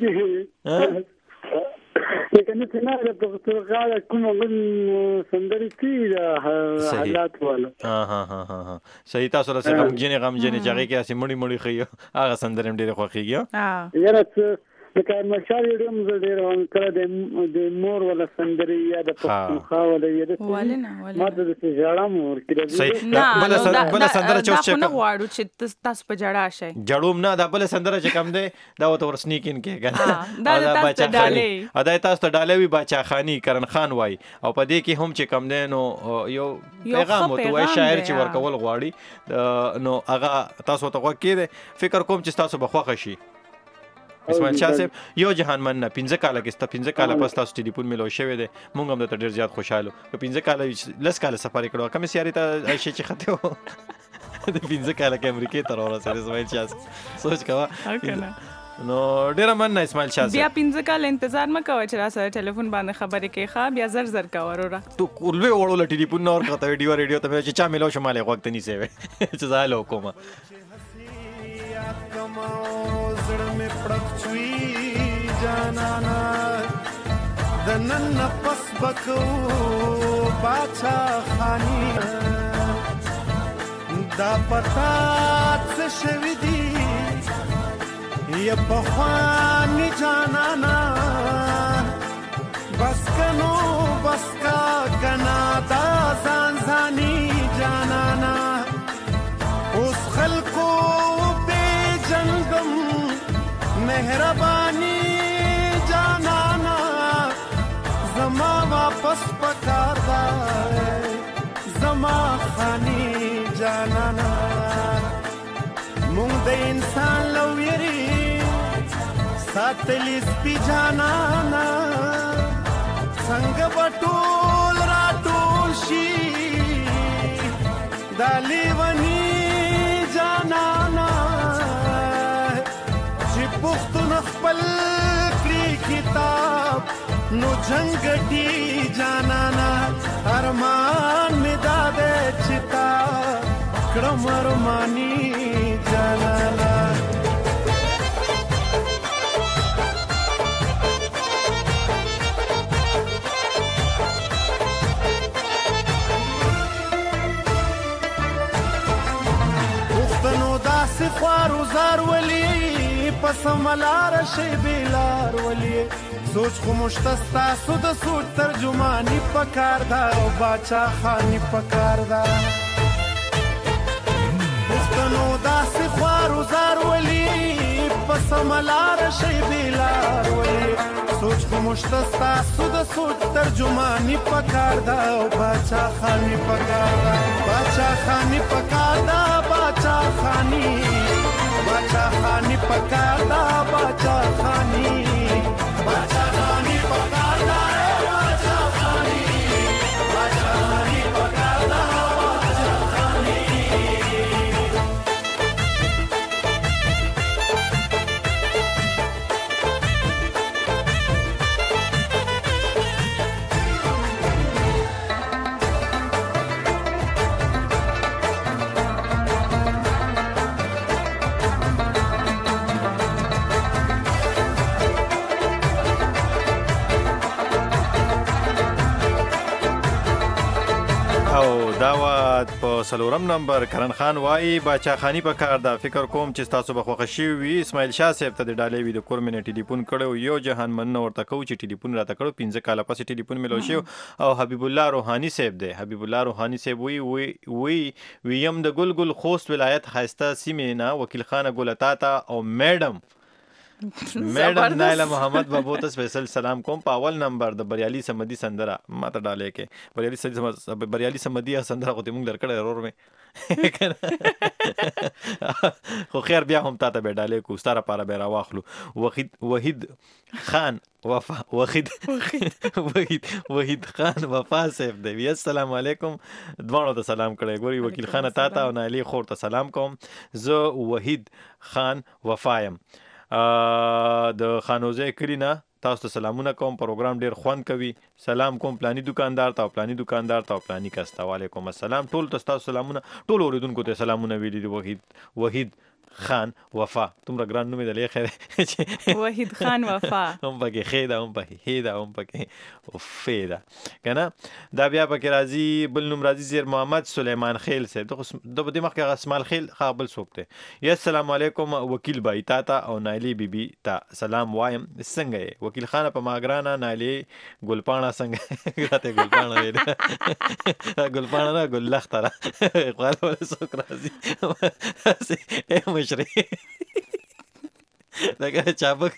کنه څنګه د پښتو غاړه کومه سندري کی حالات والا ها صحیح تاسو سره غم جنې چې کې اسې مړی خيو هغه سندري ډېر خوخيږي یاره لکه مشال ډېر ډېر کړه د مور ولا سندري یا د پښتونخوا ولا یا د ما د جړم ورکړه بل سندره چې نه غواړو چې تاسو په جړا شي جړوم نه دا بل سندره چې کم دی دا وته ورسنیکین کې کنه دا بچا خاني ادا تاسو ته ډالوي بچا خاني کرن خان وای او په دې کې هم چې کم دی نو یو پیغام وتوي شاعر چې ورکول غواړي نو هغه تاسو ته وکړي فکر کوم چې تاسو بخوخه شي اسماعیل شاه صاحب یو جهان مننه 15 کاله کې 15 کاله پس تاسو ټلیفون ملو شوی دی مونږ هم ته ډیر زیات خوشاله په 15 کاله لس کاله سفر کړو کوم سیاري ته شي چې خته و د 15 کاله کې امریکا ته راوړل اسماعیل شاه سوچ کوا نو ډیر مننه اسماعیل شاه بیا 15 کاله انتظار مکو چې را سره ټلیفون باندې خبرې کې ښه بیا زر کا وروره تو کولوي وړول ټلیفون نور کته ریډیو ته چې چا ملو شماله وخت نه سیوي چې زاله کومه جانانا دنن نفس بکو باچا خانی دا پتا څه شوی دی یا بخوانی جانانا بس کا کنا دا زانزانی جانانا اس خلقو بے جنگم مهربانی اوس پکار دا زما خاني جانانا مونږ د انسان لویری ساتلی سپی جانانا څنګه بټول را ټول شي دالی ونی جانانا چې پښتون خپل کړي کتاب نو جنگټي جانانا ارمان می داده چتا کړم ارمانی جانانا خوارو زار ولی پس ملار شی بیلار ولی سوچ خو مشتستا سود سوچ ترجمانی پکار دا او باچا خانی پکار دا پختنو داس خوارو زار ولی پس ملار شی بیلار ولی سوچ خو مشتستا سود سوچ ترجمانی پکار دا او باچا خانی پکار دا باچا خانی پکار دا باچا خانی باچا خانی پکار دا باچا خانی باچا خانی پکار دا باچا خانی باچا خانی پکار دا باچا خانی داوات په سلورم نمبر کرن خان وای باچا خانی په کار دا فکر کوم چې تاسو به خوښ شي وي اسماعیل شاه صاحب ته د ډالې وی د کورمنه ټلیفون کړو یو جهان من ورته کو چې ټلیفون راته کړو 15 کاله پس ټلیفون ملو شو او حبیب الله روحانی صاحب دی حبیب الله روحانی صاحب وی ویم د ګلګل خوست ولایت خاسته سیمه نه وکیل خان ګلتا او میډم نایله محمد بابو ته سپیشل سلام کوم په اول نمبر د بریالي سمدي سندره ماته ډالې کې بریالي سمدي سندره خو دې مونږ لرکړه ضرور مې خو خیر بیا هم تاته به ډالې کو ستاره پاره به راواخلو وحید خان وفا وحید خان وفا صاحب دی السلام علیکم دوانو ته سلام کړی ګوري وکیل خان تاته او نایلی خور ته سلام کوم زه وحید خان وفایم د خانوزه کلینا تاسو ته سلامونه کوم پروګرام ډیر خوند کوي سلام کوم پلانی دکاندار ته پلانی کستا وعلیکم السلام ټول تاسو سلامونه ټول اوریدونکو ته سلامونه ویلي دي وحید خان وفا تمره ګران نوم دی خیر وحید خان وفا هم پکې خیدا هم پکې هیدا هم پکې فیدا کنه دا بیا پکې راځي بل نوم راځي زیر محمد سلیمان خیل سے د دې مخکې اسماعیل خیل قابل سوکته یا السلام علیکم وکیل بای تا او نایلی بیبي تا سلام وایم څنګه وکیل خان په ماګرانا نایلی ګلپاڼه څنګه راته ګلپاڼه ویل ګلپاڼه نه ګل لختره خپل ول سوک راځي مشري دا که چابک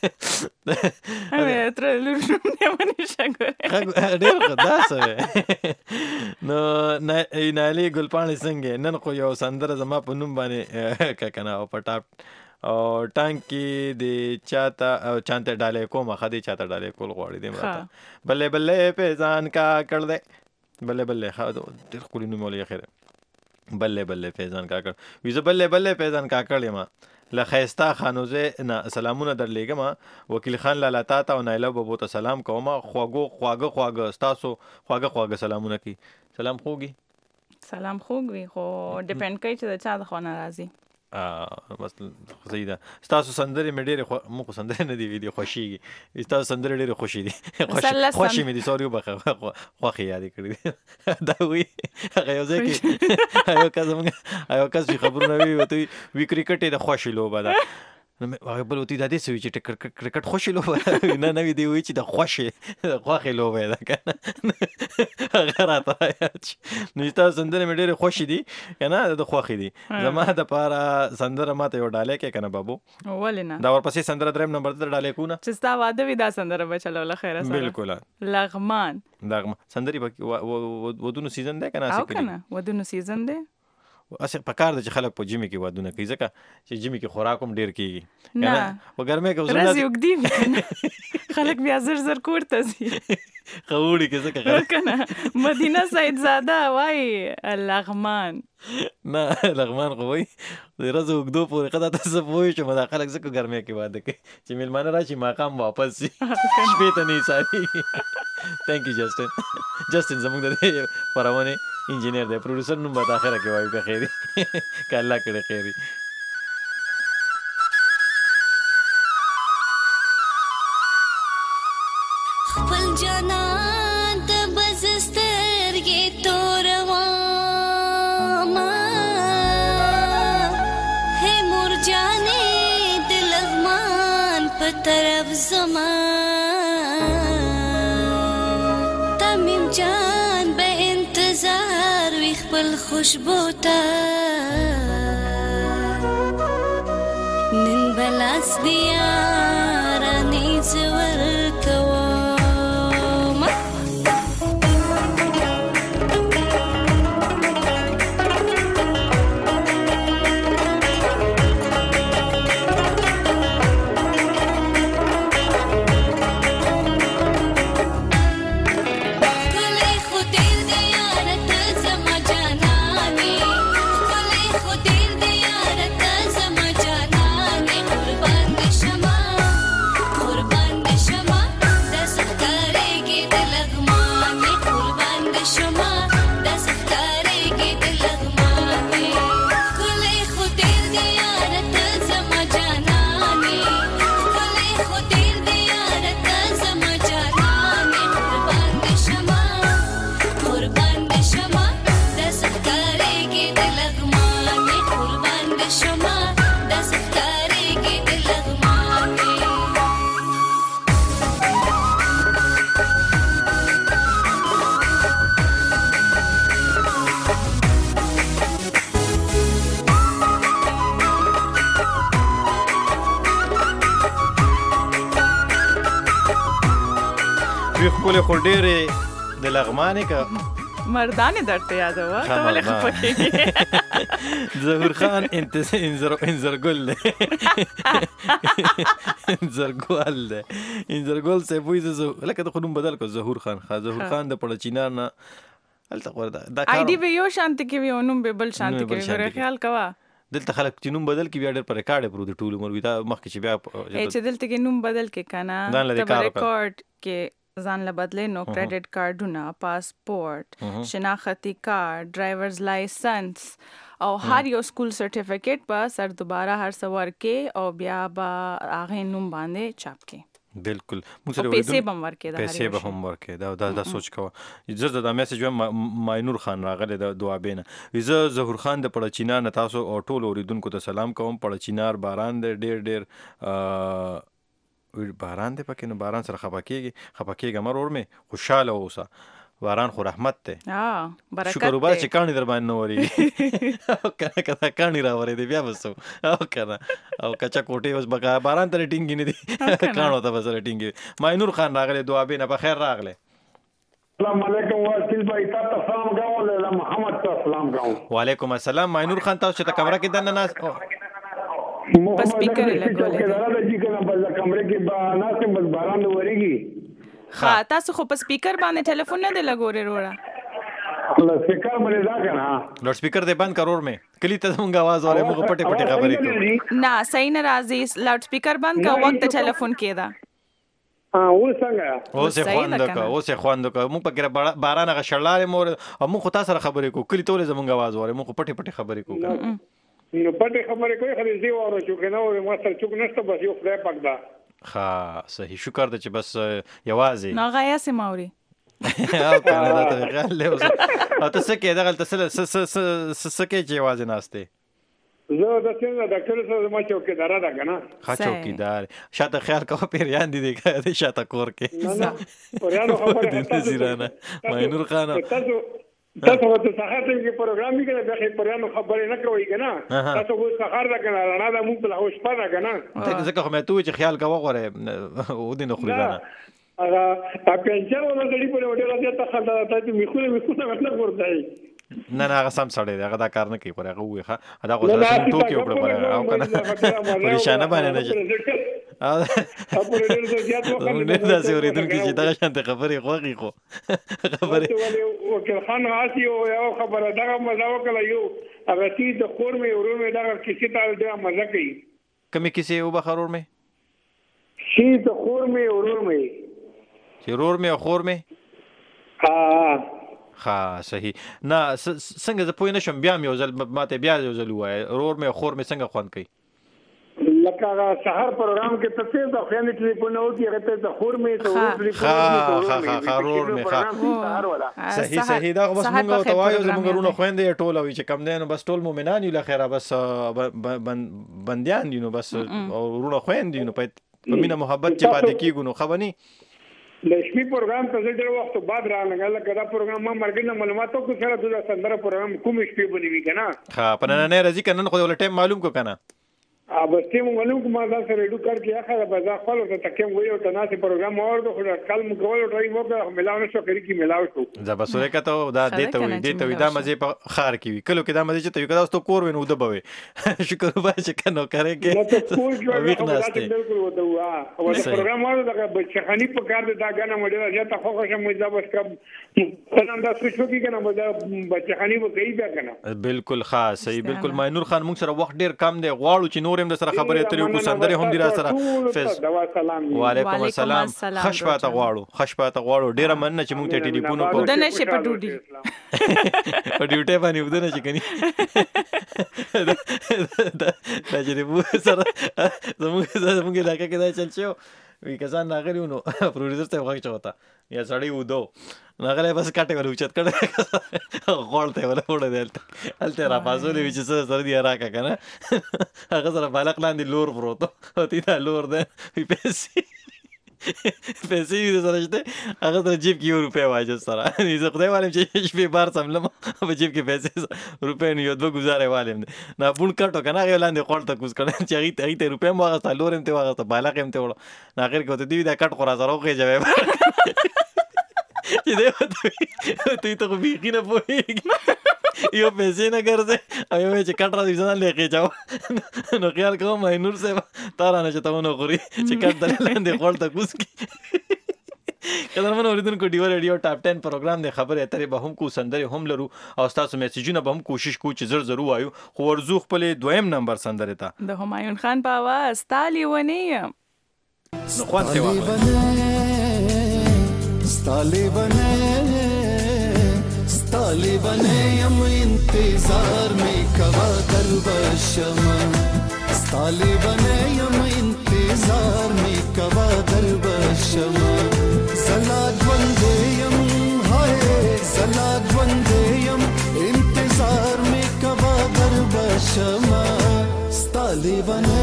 تر لورم نه ونی شګره ډېر خداسه نو نایلی ګلپاڼه څنګه نن خو یو سندره زما په نوم باندې کنه او پټاپ او ټانکی دی چاته او چانته ډالې کومه خدي چاته ډالې کول غواړي دې ماته بلې بلې په ځان کا کړ دې بلې خاطر ډېر خوري نو مولې خیر بلې فیضان کاکړ ویزه بلې فیضان کاکړ یم لخیستا خانوزه نه سلامونه درلېګم وکیل خان لالا تا او نایله بابو ته سلام کوم خواږه تاسو خواږه سلامونه کی سلام خوږي خو ډیپند کوي چې چا د خو ناراضي بس صحیح ده تاسو سندرې مې ډېرې مو سندرې نه دی ویډیو خوشيږي تاسو سندرې ډېرې خوشي دي خوشي مې دي سوري وبخه خوخي یاد کړی دا وی هغه یو ځکه یو کس خبرونه وی وته وی کرکټ د خوشي لوبه ده هغه بل وتی د دې سوي چې کرکټ خوشي لوبه نه نوې دی وی چې د خوخه لوبه ده کنه هغه راته نو تاسو سندره مې ډېر خوشي دي کنه د خوخي دي زما د پاره سندره ماته یو ډالې کې کنه بابو ولنه دا ورپسې سندره دریم نمبر ته ډالې کو نه چې ستا واده وي دا سندره بچلو له خیره سره بالکل لغمان سندري ودونو سیزن ده کنه او کنه ودونو سیزن ده اسه پکار د چې خلک په جیمي کې ودونه کوي ځکه چې جیمي کې خوراک هم ډیر کیږي نه په ګرمه کې وزن راځي وګدي خلک بیا زر کوړته سي خوړی کې ځکه کنه مدینه سید زاده وای لغمان نه لغمان خو وای درځو وګدو پورې قدا تاسو پوه شو مدا خلک ځکه ګرمه کې واده کوي چې ملمانه راشي مقام واپس شي شپې ته نه ساري ثانک یو جسټن زموږ د پرونه انجینیر دی پروډوسر نوم به اخره کې وایو که خیری که الله کړي خیری خپل جانان د بزسترګې تورواما هی مور جانې د لغمان په طرف زما تمیم جان به انتظار وی خپل خوشبو ته نن بلاس دیا رانی زور کوم خپل خو ډېرې د لغمانې که مردانې درته یادوه ته ولې خفه کېږې ظهور خان انځرګل دی انځرګل دی انځرګل صاحب وایي لکه د خو نوم بدل کړو ظهور خان ظهور خان د پړچینار نه هلته غوره ده آی ډي به یو شانتي کې وي او نوم به بل شانتي کې وي خیال کوه دلته خلک چې نوم بدل کې بیا ډېر په ریکارډ پرو د ټول عمر وي دا مخکې چې بیا چې دلته کې نوم بدل کې که نه ته به ریکارډ کې ځان له بدلې نو کریډټ کارډونه پاسپورټ شناختی کارت ډرایورز لایسنس او هر یو سکول سرټیفیکیټ به سر دوباره هر څه ورکې او بیا به هغې نوم باندې چاپ کې بالکل پیسې به هم ورکې پیسې به هم ورکې دا سوچ کوه زه دا میسج وایم ماینور خان راغلی د دوابې نه زه ظهور خان د پړچینار نه تاسو او ټولو اورېدونکو ته سلام کوم پړچینار باران دی ډېر باران دی پکې نو باران سره خفه کېږه مرور مې خوشحاله اوسه باران خو رحمت دی شکر وباسه چې کاڼي در باندې نه ورېږي او کنه که دا کاڼي راورېدې بیا به څه او کنه او کچه کوټې اوس به باران ته ټینګې نه دي کاڼو ته به سره ټینګې ماینور خان راغلی دوابې نه په خیر راغلی السلام علیکم واسل بھائی تاسو سلام کوم له محمد ته سلام کوم وعلیکم السلام ماینور خان تاسو ته کمره کې دنه ناس بس سپیکر لګولې دا راځي کنه بل کمره کې با ناس بس باران ورېږي ها تاسو خو په سپیکر باندې ټلیفون نه دی لګورې وروړه لوډ سپیکر باندې دا کنه لوډ سپیکر دې بند کرور مې کلی ته مونږ आवाज اورې موږ پټه خبرې کوو نه صحیح نه راځي لوډ سپیکر بند کا وخت ټلیفون کېدا او څنګه اوسه خواند کا موږ پکې باران غ شړلارې مور او موږ خو تاسو سره خبرې کوو کلی ته زمونږ आवाज اورې موږ پټه خبرې کوو نو پټه خبرې کوي خو دې واره چې کنه او ما سره چوک نشته بس یو خدای پاک دا ها صحیح شکر ته چې بس یوازې نه غیا سماوري او کنه دا ته غل له او ته څه کې دغه څه کې چې یوازې ناشته زه د څنګه ډاکټر سره ما چوکیدار ده کنه ښه چوکیدار شاته خیال کوه پیریان دي د شاته کور کې نه پریانو خبره نذیرانه ماینور خان تاسو ته سحر کې پروګرام کې د پریانو خبرې نه کوي کنه تاسو وو سحر دا کنه نه دا موږ له اوس پاره کنه ځکه خو مې ته چې خیال کوه غره و دې نو خوري نه هغه پنځه ولا غړي په وړه راځي ته خلک ته میخونه نه ورځي نه هغه سم سړی دی هغه دا کار نه کوي پر هغه وایي دا خو ځکه ټوکی وکړه پر او کنه پریشانه باندې نه شي نه دا څه ورېدونکي چې دغه شانته خبرې خوږي خو خبرې وکیل خان غاسي او خبره دغه مزه وکړه یو هغه چې د خور مې ورور مې دغه کیسې ته ډېره مزه کوي کومې کیسې او بخرور مې چې د خور مې ورور مې چې ورور مې او خور مې ها صحیح نه څنګه زه پوه نه شم بیا مې یو ځل ماته بیا یو ځل ووایه ورور مې او خور مې څنګه خوند کوي لکه هغه سهار پروګرام کې ته څه د خویندې ټلیفون وکړي هغه ته د خور مې ته ورور مې صحیح دا بس موږ ته وایو زموږ ورونه خویندې ټول وي چې کم دی نو بس ټول مؤمنان یو لخیره بس بندیان دي نو بس ورونه خویندې نو په مینه محبت چې پاتې کېږو نو خبرني د شپې پروګرام ته ډېر وخت بعد رانغله لکه دا پروګرام ما مرګ نه معلوماتو کو سره د سندره پروګرام کوم شپې بنوي کنه ها په نن نه راځي کنه خو ول ټیم معلوم کو کنه بس ټیم معلوم کو ما دا سره ډو کار کې اخره بازار خپل ته تکم ویو ته ناسي پروګرام اورو خو کال مو کول ټرای مو کا ملاو نشو کړی کی ملاو شو دا بس ورکه ته دا دیته وي دا مزه په خار کې وي کلو کې دا مزه چې ته کدا ستو کور ونو دبوي شکر وای چې کنه کرے کې ویکناسته بالکل وته وا او دا پروګرام اورو دا بچخانی په کار دا غانا مډه راځه ته خو خو مزه بس کب څنګه دا سوچو کې کنه مزه بچخانی و کوي بیا کنه بالکل خاص صحیح بالکل ماینور خان موږ سره وخت ډیر کم دی غواړو چې نورم د سره خبرې اترې کو سندره هم دی را سره فیس وعلیکم السلام خشپاته غواړو ډیره مننه چې موږ ته ټلیفون وکړو د نشه په ډوډۍ په ډیوټي باندې ودنه چې کني دا چې مو سره زموږ علاقې کې دا چل شو وی کسان ناغلی نو پروډوسر ته وغږ چوتا یا سړی ودو ناغلی بس کاټه ول اوچت کړه غوړته ولا وړه دلته الته را پاسولې چې سره دی راکا کنه هغه سره بالغ لاندې لور پروتو او تی دا لور ده پیسې دې سره شته هغه ته جیب کې روپے واجه سره زه خدای والم چې شپې بار سملم په جیب کې پیسې روپے نه یو دوه گزارې والم نه بون کټو کنه هغه لاندې خورته کوس کړه چې هغه ته روپے مو هغه لورم ته هغه بالغ هم ته وړو نه اخر کې ته دی دا کټ خورا سره وخې جواب چې دی ته خو بیخي نه پوهېږي یو پیسې نه ګرځې او یو چې کټ راځي ځان لیکې جاو نو خیال کوم ماینور صاحب تا رانه چې ته ونه خوري چې کټ دلې لاندې خورته کوس کړي قدرمن اوریدونکو ډیو ریډیو ټاپ 10 پروګرام د خبرې اترې به هم کو سندرې هم لرو او تاسو میسجونه به هم کوشش کوو چې زر زر وایو خو ورزو خپل دویم نمبر سندرې ته د همایون خان په आवाज تالی ونی نو خوان ته وایو ستالی بنے یم انتظار میں کوا در بشما ستالی بنے یم انتظار میں کوا در بشما زلاد وندے یم ہائے زلاد وندے یم انتظار میں کوا در بشما ستالی بنے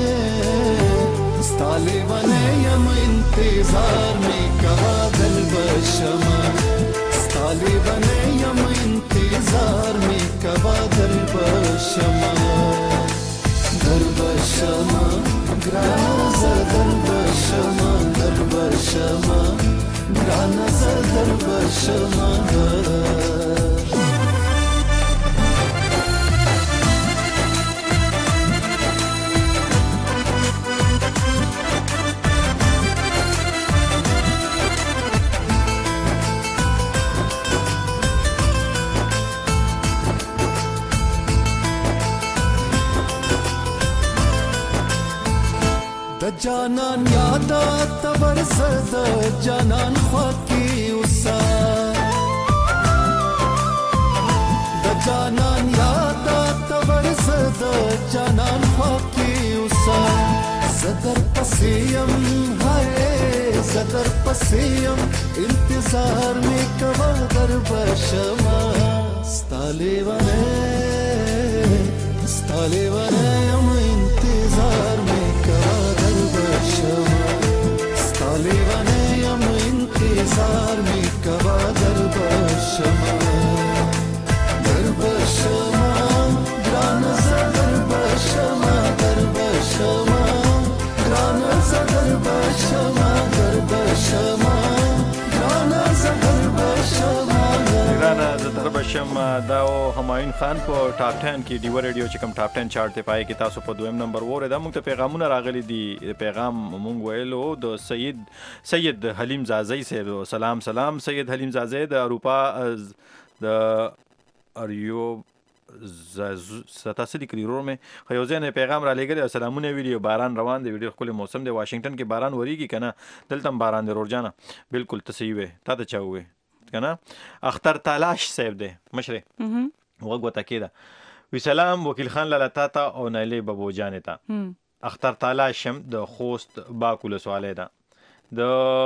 یم انتظار میں کوا در بشما ستالی بنے یم انتظار میں کبا در بشما گرانا زر در بشما گرانا زر در بشما جانان یادا تبر زد جانان خاکی اوسا د جانان یادا تبر زد جانان خاکی اوسا زدر پسیم ہائے زدر پسیم انتظار میں کوا در بشما ستالی ستاليوانيم انتظار مكوا دربشما ستاليوانيم انتظار مكوا دربشما دربشما گرانزا دربشما دربشما گرانزا دربشما دربشما گرانزا دربشما ګرانه زه دربشم. دا همایون خان په ټاپ 10 کې ډیو ریډیو چې کوم ټاپ 10 چارت ته پای کې تاسو په دویم نمبر وره دا موږ ته پیغامونه راغلي دي. پیغام موږ ویلو د سید حلیم زازی صاحب. سلام سید حلیم زازی د اروپا د اریو ستاسو د کریرو مې خیوزین پیغام را لګل. سلامونه ویډیو باران روان دی، ویډیو خپل موسم دی. واشنگټن کې باران وریږي کنه، دلته باران دی رورجانه. بالکل تصحیح وي. تا ته چا وې کنه؟ اختر تلاش صاحب دی مشره وګوته کېده. وی سلام وکیل خان لاله تا او نایله بابو جان ته. اختر تلاش هم د خوست باکول سواله ده. د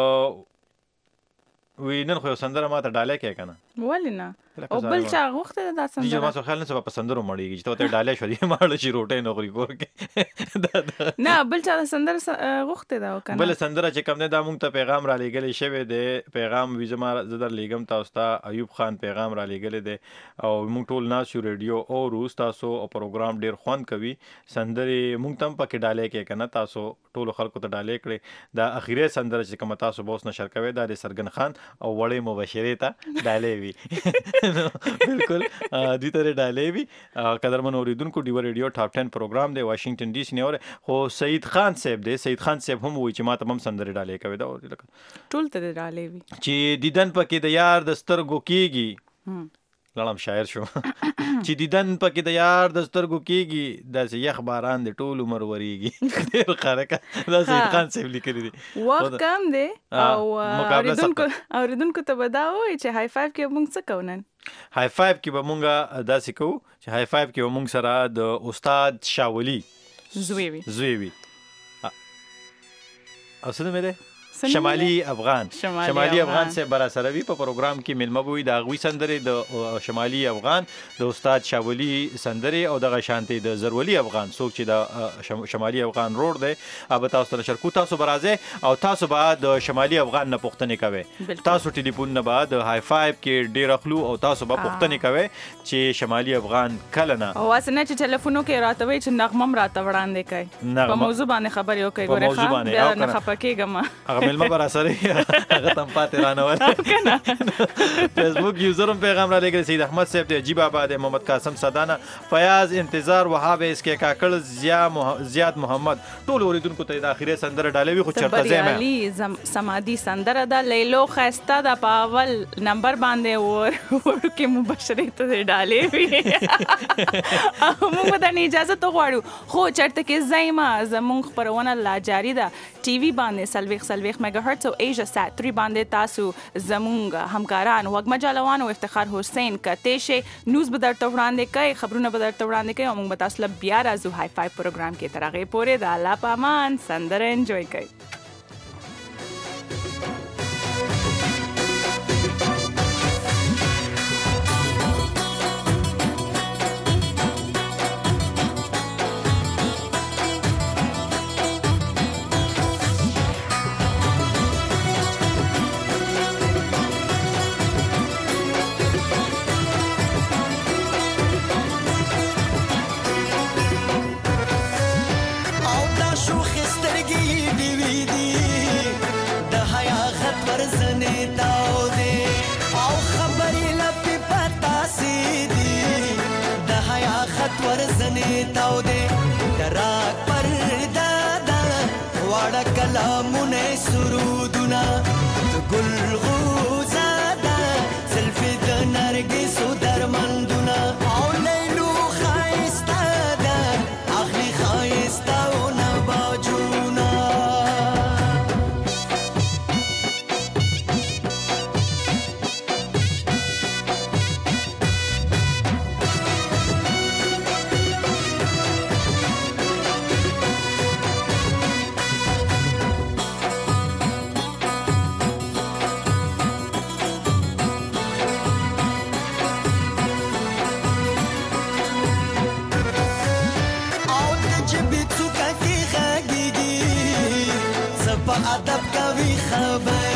وی نن خو سندره ماته ډاله کې کنه ولنه او بل چا غوخته دا سندره دي ما سو خیال نه سبا پسندرو مړیږي چې ته ډاله شو دي ماړه شي روټه نه غري کور کې نه بل چا سندره غوخته دا کنه بل سندره چې کوم نه دا مونږ ته پیغام را لېګلې شوی دی. پیغام ویزما زدر لېګم تاسو ته ایوب خان پیغام را لېګلې دی او مونږ ټول ناسو ریډیو او روز تاسو او پروګرام ډیر خوند کوي. سندره مونږ تم پکې ډاله کې کنه تاسو ټول خلکو ته ډاله کړې. دا اخیری سندره چې کوم تاسو بوس نشر کوي دا د سرګن خان او وړې مبشره ته ډاله وی بالکل دوی ته ډالې وي. قدرمن اوریدونکو ډیو ریډیو ټاپ 10 پروګرام دی واشنگټن ډي سي نه اور خو سید خان صاحب دی. سید خان صاحب هم وایي چې ما ته هم سندره ډالې کوي دا ټول ته ډالې وي چې دیدن پکې د یار د سترګو کېږي. لړم شاعر شو چې دیدن پکې د یار د سترګو کېږي داسې یخ باران د ټول عمر وریږي. ډېر خارقه دا سید خان صاحب لیکلي دي. وخت کم دی او اوریدونکو ته به دا وایي چې های فایو کې موږ څه کوو نن؟ های فایو کې به مونږ داسې کوو چې های فایو کې به مونږ سره د استاد شاولی زوی وي او څه نوم دی شمالي افغان سے برا سره وي په پروګرام کې ملمه وي د غوي سندره د شمالي افغان د استاد شاولی سندره او د شانتي د زرولي افغان څوک چې د شمالي افغان روډ دی اب تاسو سره شرکو تاسو برازه او تاسو بعد د شمالي افغان نه پښتنه کوي. تاسو ټلیفون نه بعد های فایو کې ډیر اخلو او تاسو به پښتنه کوي چې شمالي افغان کله نه او واسنه چې ټلیفونو کې راتوي چې نغمم راته وړاندې کوي په موضوع باندې خبرې وکړي ګوره خان بیا نه خپکیږم ملما برا سره هغه تم پاتې رانه ولا فیسبوک یوزرم پیغام را لګل. سید احمد صاحب دی، عجیب آباد، محمد قاسم سدانه، فیاض انتظار، وهاب اس کې کاکړ، زیاد محمد ټول اوریدونکو ته د اخیری سندره ډالوي خو چرته زما علي سمادي سندره دا لیلو خسته د پاول نمبر باندې ور کې مبشره ته ډالې وي موږ د اجازه ته غواړو خو چرته کې زایما زمونږ خبرونه لا جاری ده. ټي وي باندې سلويخ میگا هرتز او ایجا سات 3 باندې تاسو زمونږ همکاران وګما جالوان او افتخار حسین کتهشه نیوز به درته وړاندې کوي، خبرونه به درته وړاندې کوي او موږ به تاسو له بیا راځو های فایو پروګرام کې تر هغه پورې د الله پامان سندره انجوای کوي. کلامونه سرودونه د ګل غوزاده سلفي د نرګسو درمندونه او لیلو خایسته ده اخلي خایسته او نباجونه په ادب کوي خبرې